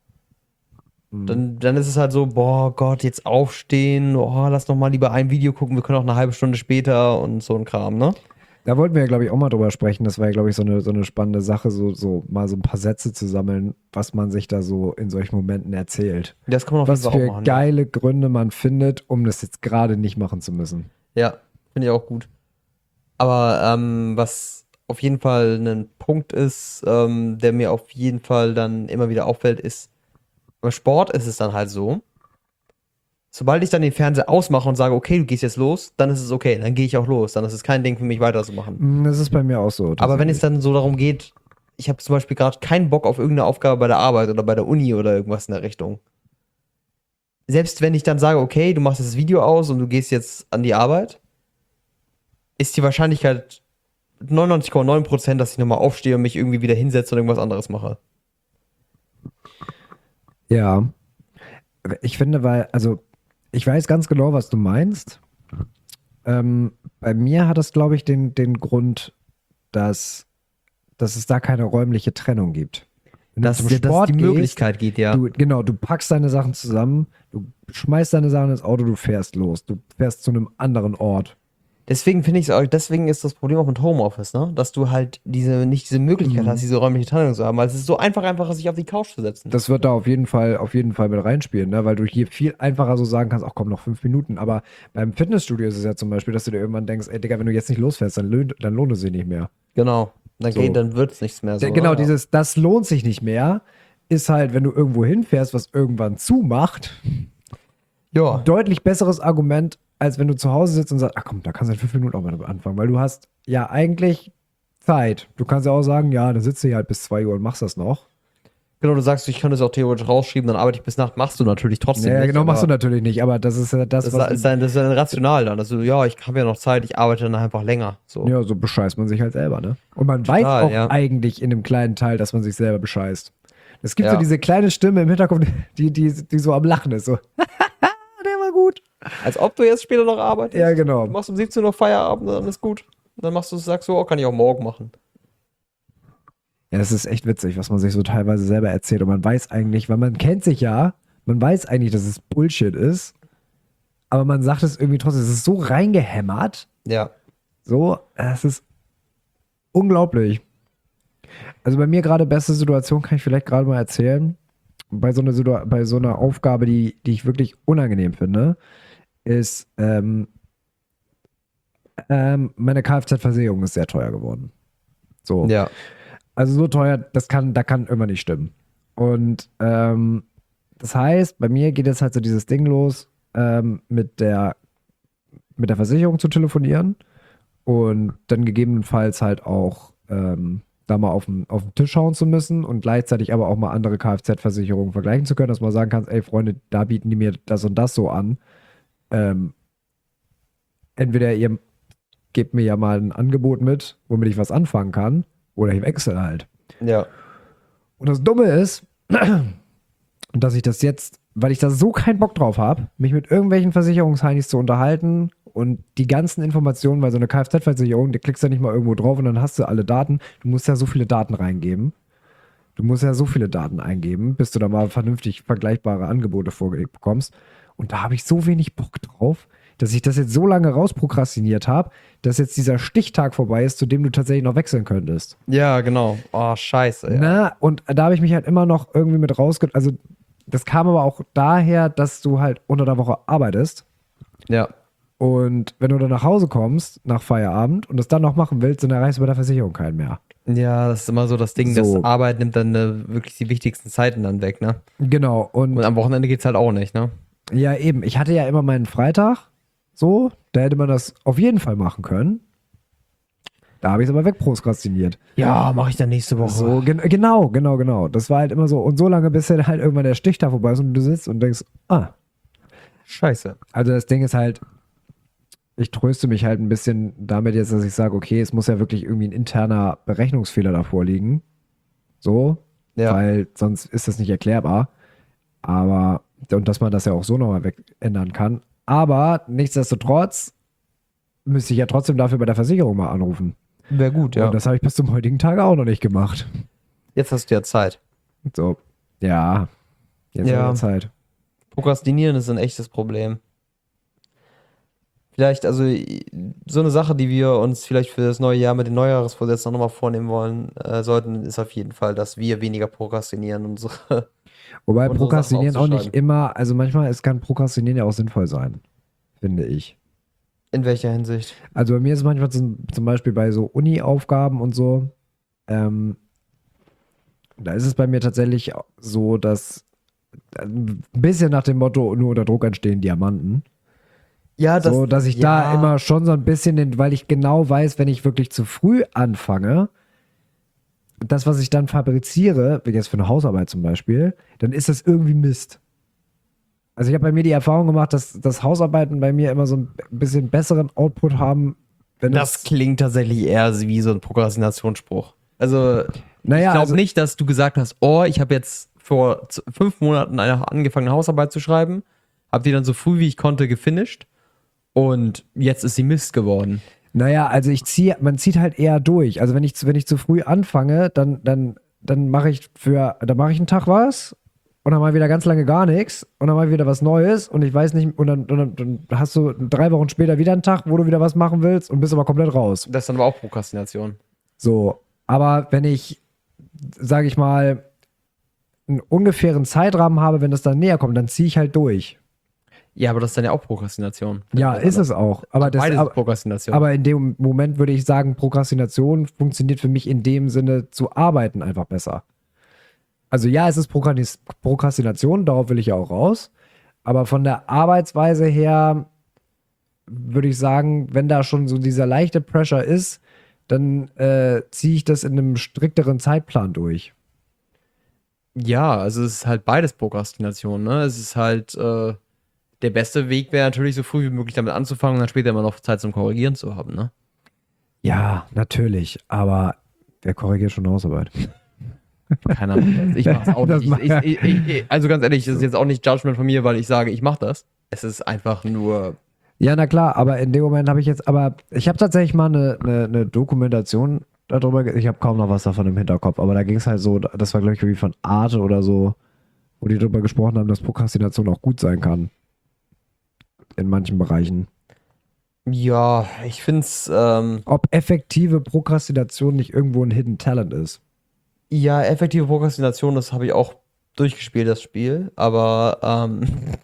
Mhm. Dann, dann ist es halt so, boah Gott, jetzt aufstehen, oh, lass noch mal lieber ein Video gucken, wir können auch eine halbe Stunde später und so ein Kram, ne? Da wollten wir ja, glaube ich, auch mal drüber sprechen. Das war ja, glaube ich, so eine, so eine spannende Sache, so, so mal so ein paar Sätze zu sammeln, was man sich da so in solchen Momenten erzählt. Das kann man auf Was jeden Fall für auch machen. geile Gründe man findet, um das jetzt gerade nicht machen zu müssen. Ja, ja finde ich auch gut. Aber ähm, was auf jeden Fall ein Punkt ist, ähm, der mir auf jeden Fall dann immer wieder auffällt, ist, beim Sport ist es dann halt so, sobald ich dann den Fernseher ausmache und sage, okay, du gehst jetzt los, dann ist es okay, dann gehe ich auch los. Dann ist es kein Ding für mich weiterzumachen. Mm, Das ist bei mir auch so. Aber wenn es tatsächlich. dann so darum geht, ich habe zum Beispiel gerade keinen Bock auf irgendeine Aufgabe bei der Arbeit oder bei der Uni oder irgendwas in der Richtung. Selbst wenn ich dann sage, okay, du machst das Video aus und du gehst jetzt an die Arbeit, ist die Wahrscheinlichkeit neunundneunzig Komma neun Prozent, dass ich nochmal aufstehe und mich irgendwie wieder hinsetze und irgendwas anderes mache. Ja, ich finde, weil, also ich weiß ganz genau, was du meinst. Ähm, bei mir hat es, glaube ich, den, den Grund, dass, dass es da keine räumliche Trennung gibt. Wenn du Dass, zum dass Sport die gehst, Möglichkeit geht, ja. du, genau, du packst deine Sachen zusammen, du schmeißt deine Sachen ins Auto, du fährst los, du fährst zu einem anderen Ort. Deswegen finde ich es auch, deswegen ist das Problem auch mit Homeoffice, ne? Dass du halt diese, nicht diese Möglichkeit Mhm. hast, diese räumliche Trennung zu haben, weil es ist so einfach, einfach, sich auf die Couch zu setzen. Das wird da auf jeden Fall, auf jeden Fall mit reinspielen, ne? Weil du hier viel einfacher so sagen kannst, ach komm, noch fünf Minuten. Aber beim Fitnessstudio ist es ja zum Beispiel, dass du dir irgendwann denkst, ey Digga, wenn du jetzt nicht losfährst, dann, lohnt- dann lohnt es sich nicht mehr. Genau. Dann So. geht, dann wird es nichts mehr so. Der, genau, oder? dieses, das lohnt sich nicht mehr, ist halt, wenn du irgendwo hinfährst, was irgendwann zumacht, Ja. ein deutlich besseres Argument, als wenn du zu Hause sitzt und sagst, ach komm, da kannst du in fünf Minuten auch mal anfangen, weil du hast ja eigentlich Zeit. Du kannst ja auch sagen, ja, dann sitzt du hier halt bis zwei Uhr und machst das noch. Genau, du sagst, ich könnte es auch theoretisch rausschieben, dann arbeite ich bis Nacht, machst du natürlich trotzdem Ja, nicht. genau, machst du aber natürlich nicht, aber das ist ja das, Das was. ist dann, das ist dann rational dann. Also, ja, ich habe ja noch Zeit, ich arbeite dann einfach länger. So. Ja, so bescheißt man sich halt selber, ne? Und man Total, weiß auch ja. eigentlich in einem kleinen Teil, dass man sich selber bescheißt. Es gibt Ja. so diese kleine Stimme im Hinterkopf, die, die, die so am Lachen ist. So, der war gut. Als ob du jetzt später noch arbeitest. Ja, genau. Du machst um siebzehn Uhr Feierabend, dann ist gut. Dann machst du, sagst du, oh, kann ich auch morgen machen. Ja, das ist echt witzig, was man sich so teilweise selber erzählt. Und man weiß eigentlich, weil man kennt sich ja, man weiß eigentlich, dass es Bullshit ist, aber man sagt es irgendwie trotzdem. Es ist so reingehämmert. Ja. So, es ist unglaublich. Also bei mir gerade beste Situation kann ich vielleicht gerade mal erzählen. Bei so einer, Situa bei so einer Aufgabe, die, die ich wirklich unangenehm finde, ist, ähm, ähm, meine Kfz-Versicherung ist sehr teuer geworden. So. Ja. Also so teuer, das kann, da kann immer nicht stimmen. Und ähm, das heißt, bei mir geht jetzt halt so dieses Ding los, ähm, mit der, mit der Versicherung zu telefonieren und dann gegebenenfalls halt auch ähm, da mal auf den, auf den Tisch schauen zu müssen und gleichzeitig aber auch mal andere Kfz-Versicherungen vergleichen zu können, dass man sagen kann, ey Freunde, da bieten die mir das und das so an. Ähm, entweder ihr gebt mir ja mal ein Angebot mit, womit ich was anfangen kann, oder ich wechsle halt. Ja. Und das Dumme ist, dass ich das jetzt weil ich da so keinen Bock drauf habe, mich mit irgendwelchen Versicherungsheinis zu unterhalten und die ganzen Informationen, weil so eine Kfz-Versicherung, da klickst du ja nicht mal irgendwo drauf und dann hast du alle Daten. Du musst ja so viele Daten reingeben. Du musst ja so viele Daten eingeben, bis du da mal vernünftig vergleichbare Angebote vorgelegt bekommst. Und da habe ich so wenig Bock drauf, dass ich das jetzt so lange rausprokrastiniert habe, dass jetzt dieser Stichtag vorbei ist, zu dem du tatsächlich noch wechseln könntest. Ja, genau. Oh, scheiße. Ja. Na, und da habe ich mich halt immer noch irgendwie mit rausge... Also das kam aber auch daher, dass du halt unter der Woche arbeitest. Ja. Und wenn du dann nach Hause kommst, nach Feierabend, und das dann noch machen willst, dann erreichst du bei der Versicherung keinen mehr. Ja, das ist immer so das Ding, So. das Arbeit nimmt dann äh, wirklich die wichtigsten Zeiten dann weg, ne? Genau. Und Und am Wochenende geht's halt auch nicht, ne? ja, eben. Ich hatte ja immer meinen Freitag. So, da hätte man das auf jeden Fall machen können. Da habe ich es aber wegprokrastiniert. Ja, mache ich dann nächste Woche. So, gen genau, genau, genau. Das war halt immer so. Und so lange, bis dann halt irgendwann der Stichtag vorbei ist und du sitzt und denkst, ah. Scheiße. Also das Ding ist halt, ich tröste mich halt ein bisschen damit jetzt, dass ich sage, okay, es muss ja wirklich irgendwie ein interner Berechnungsfehler davor liegen. So, Ja. weil sonst ist das nicht erklärbar. Aber, und dass man das ja auch so nochmal weg ändern kann. Aber nichtsdestotrotz müsste ich ja trotzdem dafür bei der Versicherung mal anrufen. Wäre gut, ja. Und das habe ich bis zum heutigen Tage auch noch nicht gemacht. Jetzt hast du ja Zeit. So, ja, jetzt Ja. haben wir Zeit. Prokrastinieren ist ein echtes Problem. Vielleicht, also so eine Sache, die wir uns vielleicht für das neue Jahr mit den Neujahresvorsätzen nochmal vornehmen wollen äh, sollten, ist auf jeden Fall, dass wir weniger prokrastinieren. Unsere Wobei unsere Prokrastinieren Sachen auch nicht aufzuschreiben. immer, also manchmal es kann Prokrastinieren ja auch sinnvoll sein, finde ich. In welcher Hinsicht? Also bei mir ist es manchmal zum, zum Beispiel bei so Uni-Aufgaben und so, ähm, da ist es bei mir tatsächlich so, dass ein bisschen nach dem Motto, nur unter Druck entstehen Diamanten. Ja, so, dass ich da immer schon so ein bisschen, den, weil ich genau weiß, wenn ich wirklich zu früh anfange, das, was ich dann fabriziere, wie jetzt für eine Hausarbeit zum Beispiel, dann ist das irgendwie Mist. Also ich habe bei mir die Erfahrung gemacht, dass, dass Hausarbeiten bei mir immer so ein bisschen besseren Output haben, wenn Das das, klingt tatsächlich eher wie so ein Prokrastinationsspruch. Also, naja, ich glaube also, nicht, dass du gesagt hast, oh, ich habe jetzt vor z- fünf Monaten eine angefangen, eine Hausarbeit zu schreiben, habe die dann so früh wie ich konnte gefinisht und jetzt ist sie Mist geworden. naja, also ich ziehe, man zieht halt eher durch. Also wenn ich, zu- wenn ich zu früh anfange, dann, dann, dann mache ich für, dann mache ich einen Tag was und dann mal wieder ganz lange gar nichts und dann mal wieder was Neues und ich weiß nicht, und dann, und dann, dann hast du drei Wochen später wieder einen Tag, wo du wieder was machen willst und bist aber komplett raus. Das ist dann aber auch Prokrastination. So, aber wenn ich, sage ich mal, einen ungefähren Zeitrahmen habe, wenn das dann näher kommt, dann ziehe ich halt durch. Ja, aber das ist dann ja auch Prokrastination. Ja, ist es auch. Aber, das, Beides ist aber, Prokrastination. aber in dem Moment würde ich sagen, Prokrastination funktioniert für mich in dem Sinne zu arbeiten einfach besser. Also ja, es ist Prokrastis- Prokrastination, darauf will ich ja auch raus. Aber von der Arbeitsweise her würde ich sagen, wenn da schon so dieser leichte Pressure ist, dann äh, ziehe ich das in einem strikteren Zeitplan durch. Ja, also es ist halt beides Prokrastination, ne? Es ist halt, äh, der beste Weg wäre natürlich so früh wie möglich damit anzufangen und dann später immer noch Zeit zum Korrigieren zu haben, ne? Ja, natürlich, aber wer korrigiert schon Hausarbeit? Keine Ahnung. Ich mach's auch Das nicht. mach- Ich, ich, ich, ich, also ganz ehrlich, das ist jetzt auch nicht Judgment von mir, weil ich sage, ich mach das. Es ist einfach nur. Ja, na klar, aber in dem Moment habe ich jetzt, aber ich habe tatsächlich mal eine, eine, eine Dokumentation darüber, ge- ich habe kaum noch was davon im Hinterkopf, aber da ging es halt so, das war glaube ich irgendwie von Arte oder so, wo die darüber gesprochen haben, dass Prokrastination auch gut sein kann. In manchen Bereichen. Ja, ich find's, ähm, Ob effektive Prokrastination nicht irgendwo ein Hidden Talent ist. ja, effektive Prokrastination, das habe ich auch durchgespielt, das Spiel, aber ähm,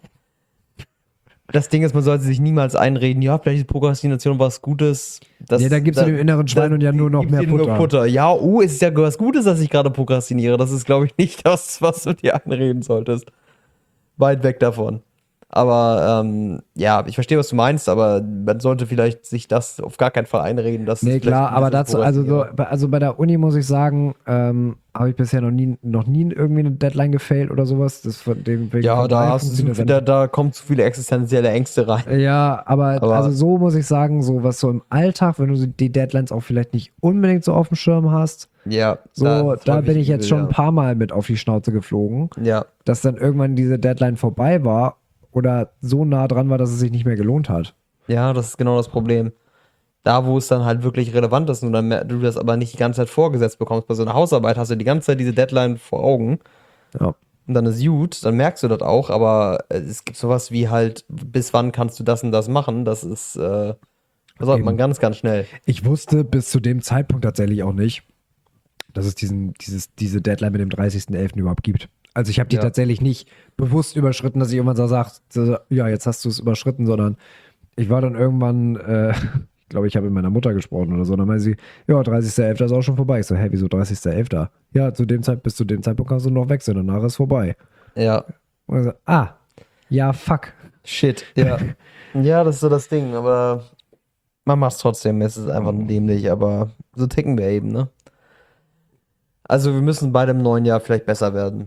das Ding ist, man sollte sich niemals einreden, ja, vielleicht ist Prokrastination was Gutes. Das, Nee, da gibst du dem inneren Schwein und ja nur noch gibst mehr dir nur Futter. Futter. Ja, oh, es ist ja was Gutes, dass ich gerade prokrastiniere. Das ist, glaube ich, nicht das, was du dir einreden solltest. Weit weg davon. Aber ähm, ja, ich verstehe, was du meinst, aber man sollte vielleicht sich das auf gar keinen Fall einreden, dass Nee, es vielleicht klar, ein aber bisschen dazu, also so, prokrastinieren. also bei der Uni muss ich sagen, ähm, habe ich bisher noch nie, noch nie irgendwie eine Deadline gefailt oder sowas. Das von dem wegen Ja, von da daher hast du zu funktioniert viel, das da, da kommen zu viele existenzielle Ängste rein. ja, aber also Aber so muss ich sagen, so was so im Alltag, wenn du die Deadlines auch vielleicht nicht unbedingt so auf dem Schirm hast, ja, da so, ist da häufig bin ich jetzt übel, schon ein ja. paar Mal mit auf die Schnauze geflogen, Ja, dass dann irgendwann diese Deadline vorbei war oder so nah dran war, dass es sich nicht mehr gelohnt hat. ja, das ist genau das Problem. Da, wo es dann halt wirklich relevant ist und dann mer- du das aber nicht die ganze Zeit vorgesetzt bekommst. Bei so einer Hausarbeit hast du die ganze Zeit diese Deadline vor Augen Ja. und dann ist gut, dann merkst du das auch, aber äh, es gibt sowas wie halt, bis wann kannst du das und das machen? Das ist, äh, das sollte man Eben. ganz, ganz schnell. Ich wusste bis zu dem Zeitpunkt tatsächlich auch nicht, dass es diesen, dieses, diese Deadline mit dem dreißigsten elften überhaupt gibt. Also ich habe die Ja. tatsächlich nicht bewusst überschritten, dass ich irgendwann so sage, so, ja, jetzt hast du es überschritten, sondern ich war dann irgendwann, äh, ich glaube, ich habe mit meiner Mutter gesprochen oder so, dann meinte sie, ja, dreißigster elfter ist auch schon vorbei. Ich so, hä, wieso dreißigster elfter? Ja, zu dem Zeit, bis zu dem Zeitpunkt kannst du noch wechseln, danach ist vorbei. Ja, Und ich so, ah, ja, fuck. shit. Ja. Ja, das ist so das Ding, aber man macht es trotzdem. Es ist einfach nur dämlich, aber so ticken wir eben, ne? Also wir müssen bei dem neuen Jahr vielleicht besser werden.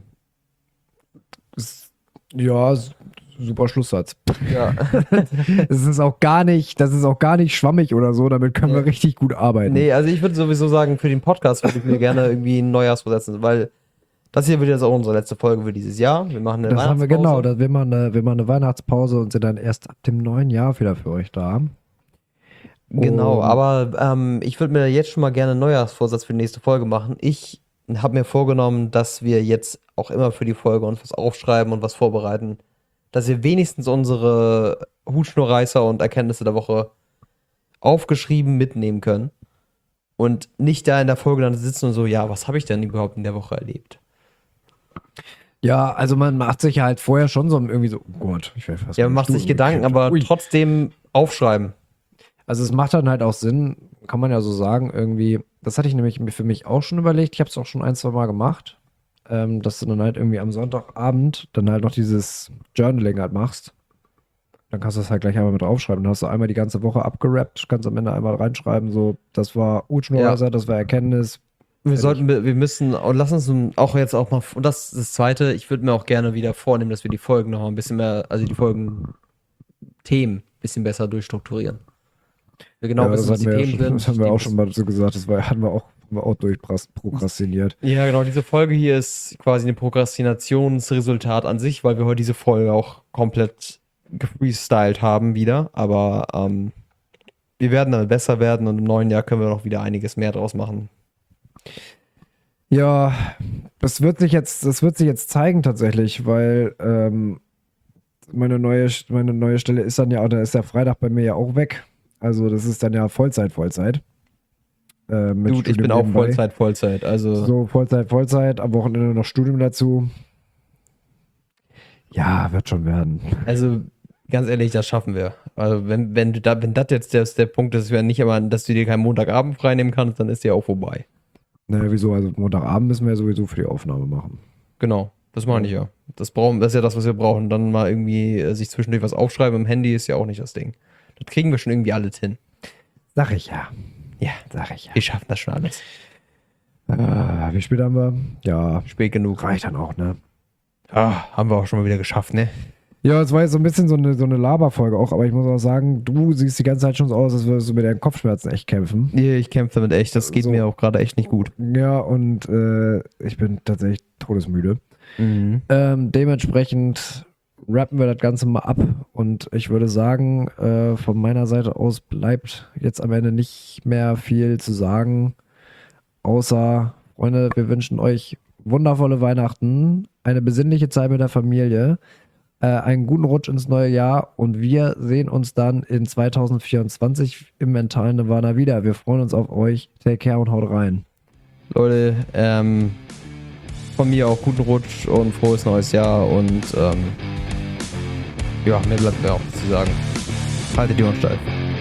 Ja, s- super Schlusssatz. Ja. Das ist auch gar nicht, das ist auch gar nicht schwammig oder so, damit können wir Nee. richtig gut arbeiten. Nee, also ich würde sowieso sagen, für den Podcast würde ich mir gerne irgendwie einen Neujahrsvorsatz setzen, weil das hier wird jetzt auch unsere letzte Folge für dieses Jahr. Wir machen eine Das haben wir Weihnachtspause. genau, das, wir, machen eine, wir machen eine Weihnachtspause und sind dann erst ab dem neuen Jahr wieder für euch da. Genau, Und- aber ähm, ich würde mir jetzt schon mal gerne einen Neujahrsvorsatz für die nächste Folge machen. Ich habe mir vorgenommen, dass wir jetzt auch immer für die Folge uns was aufschreiben und was vorbereiten, dass wir wenigstens unsere Hutschnurreißer und Erkenntnisse der Woche aufgeschrieben mitnehmen können und nicht da in der Folge dann sitzen und so, ja, was habe ich denn überhaupt in der Woche erlebt? Ja, also man macht sich halt vorher schon so irgendwie so, oh Gott, ich werde fast Ja, man meinen macht sich Stuhl Gedanken, umgekippt. aber Ui. trotzdem aufschreiben. Also es macht dann halt auch Sinn, kann man ja so sagen, irgendwie, das hatte ich nämlich mir für mich auch schon überlegt, ich habe es auch schon ein, zwei Mal gemacht, ähm, dass du dann halt irgendwie am Sonntagabend dann halt noch dieses Journaling halt machst. Dann kannst du das halt gleich einmal mit draufschreiben. Dann hast du einmal die ganze Woche abgerappt, kannst am Ende einmal reinschreiben, so, das war Utschnurreiser, das war Erkenntnis. Wir Fertig. sollten, wir müssen, und lass uns auch jetzt auch mal, und das ist das Zweite, ich würde mir auch gerne wieder vornehmen, dass wir die Folgen noch mal ein bisschen mehr, also die Folgen Themen ein bisschen besser durchstrukturieren. Wir genau Ja, wissen, das was die hatten wir, ja Themen schon, sind. das haben wir die auch schon müssen- mal so gesagt, das war, hatten wir auch, haben wir auch durchprokrastiniert. Ja, genau, diese Folge hier ist quasi ein Prokrastinationsresultat an sich, weil wir heute diese Folge auch komplett gefreestylt haben wieder, aber ähm, wir werden damit besser werden und im neuen Jahr können wir noch wieder einiges mehr draus machen. Ja, das wird sich jetzt, das wird sich jetzt zeigen tatsächlich, weil ähm, meine neue, meine neue Stelle ist dann ja, da ist der Freitag bei mir ja auch weg. Also das ist dann ja Vollzeit, Vollzeit. Äh, mit Dude, ich Studium bin auch nebenbei. Vollzeit, Vollzeit, also So Vollzeit, Vollzeit, am Wochenende noch Studium dazu. Ja, wird schon werden. Also, ganz ehrlich, das schaffen wir. Also, wenn, wenn du da, wenn das jetzt der, der Punkt ist, wenn nicht aber, dass du dir keinen Montagabend freinehmen kannst, dann ist der auch vorbei. Naja, wieso? Also Montagabend müssen wir ja sowieso für die Aufnahme machen. Genau, das meine ich ja. Das brauchen, das ist ja das, was wir brauchen. Dann mal irgendwie äh, sich zwischendurch was aufschreiben im Handy ist ja auch nicht das Ding. Das kriegen wir schon irgendwie alles hin. Sag ich ja. Ja, Sag ich ja. wir schaffen das schon alles. Ah, wie spät haben wir? Ja, Spät genug. reicht dann auch, ne? Ah, haben wir auch schon mal wieder geschafft, ne? Ja, es war jetzt so ein bisschen so eine, so eine Laberfolge auch, aber ich muss auch sagen, du siehst die ganze Zeit schon so aus, als würdest du mit deinen Kopfschmerzen echt kämpfen. Nee, ich kämpfe damit echt. Das geht So. mir auch gerade echt nicht gut. Ja, und äh, ich bin tatsächlich todesmüde. Mhm. Ähm, dementsprechend rappen wir das Ganze mal ab und ich würde sagen, äh, von meiner Seite aus bleibt jetzt am Ende nicht mehr viel zu sagen, außer, Freunde, wir wünschen euch wundervolle Weihnachten, eine besinnliche Zeit mit der Familie, äh, einen guten Rutsch ins neue Jahr und wir sehen uns dann in zwanzig vierundzwanzig im mentalen Nirvana wieder. Wir freuen uns auf euch. Take care und haut rein. Leute, ähm, von mir auch guten Rutsch und frohes neues Jahr und ähm, ja, mir bleibt mir auch zu sagen. Haltet die Ohren steif.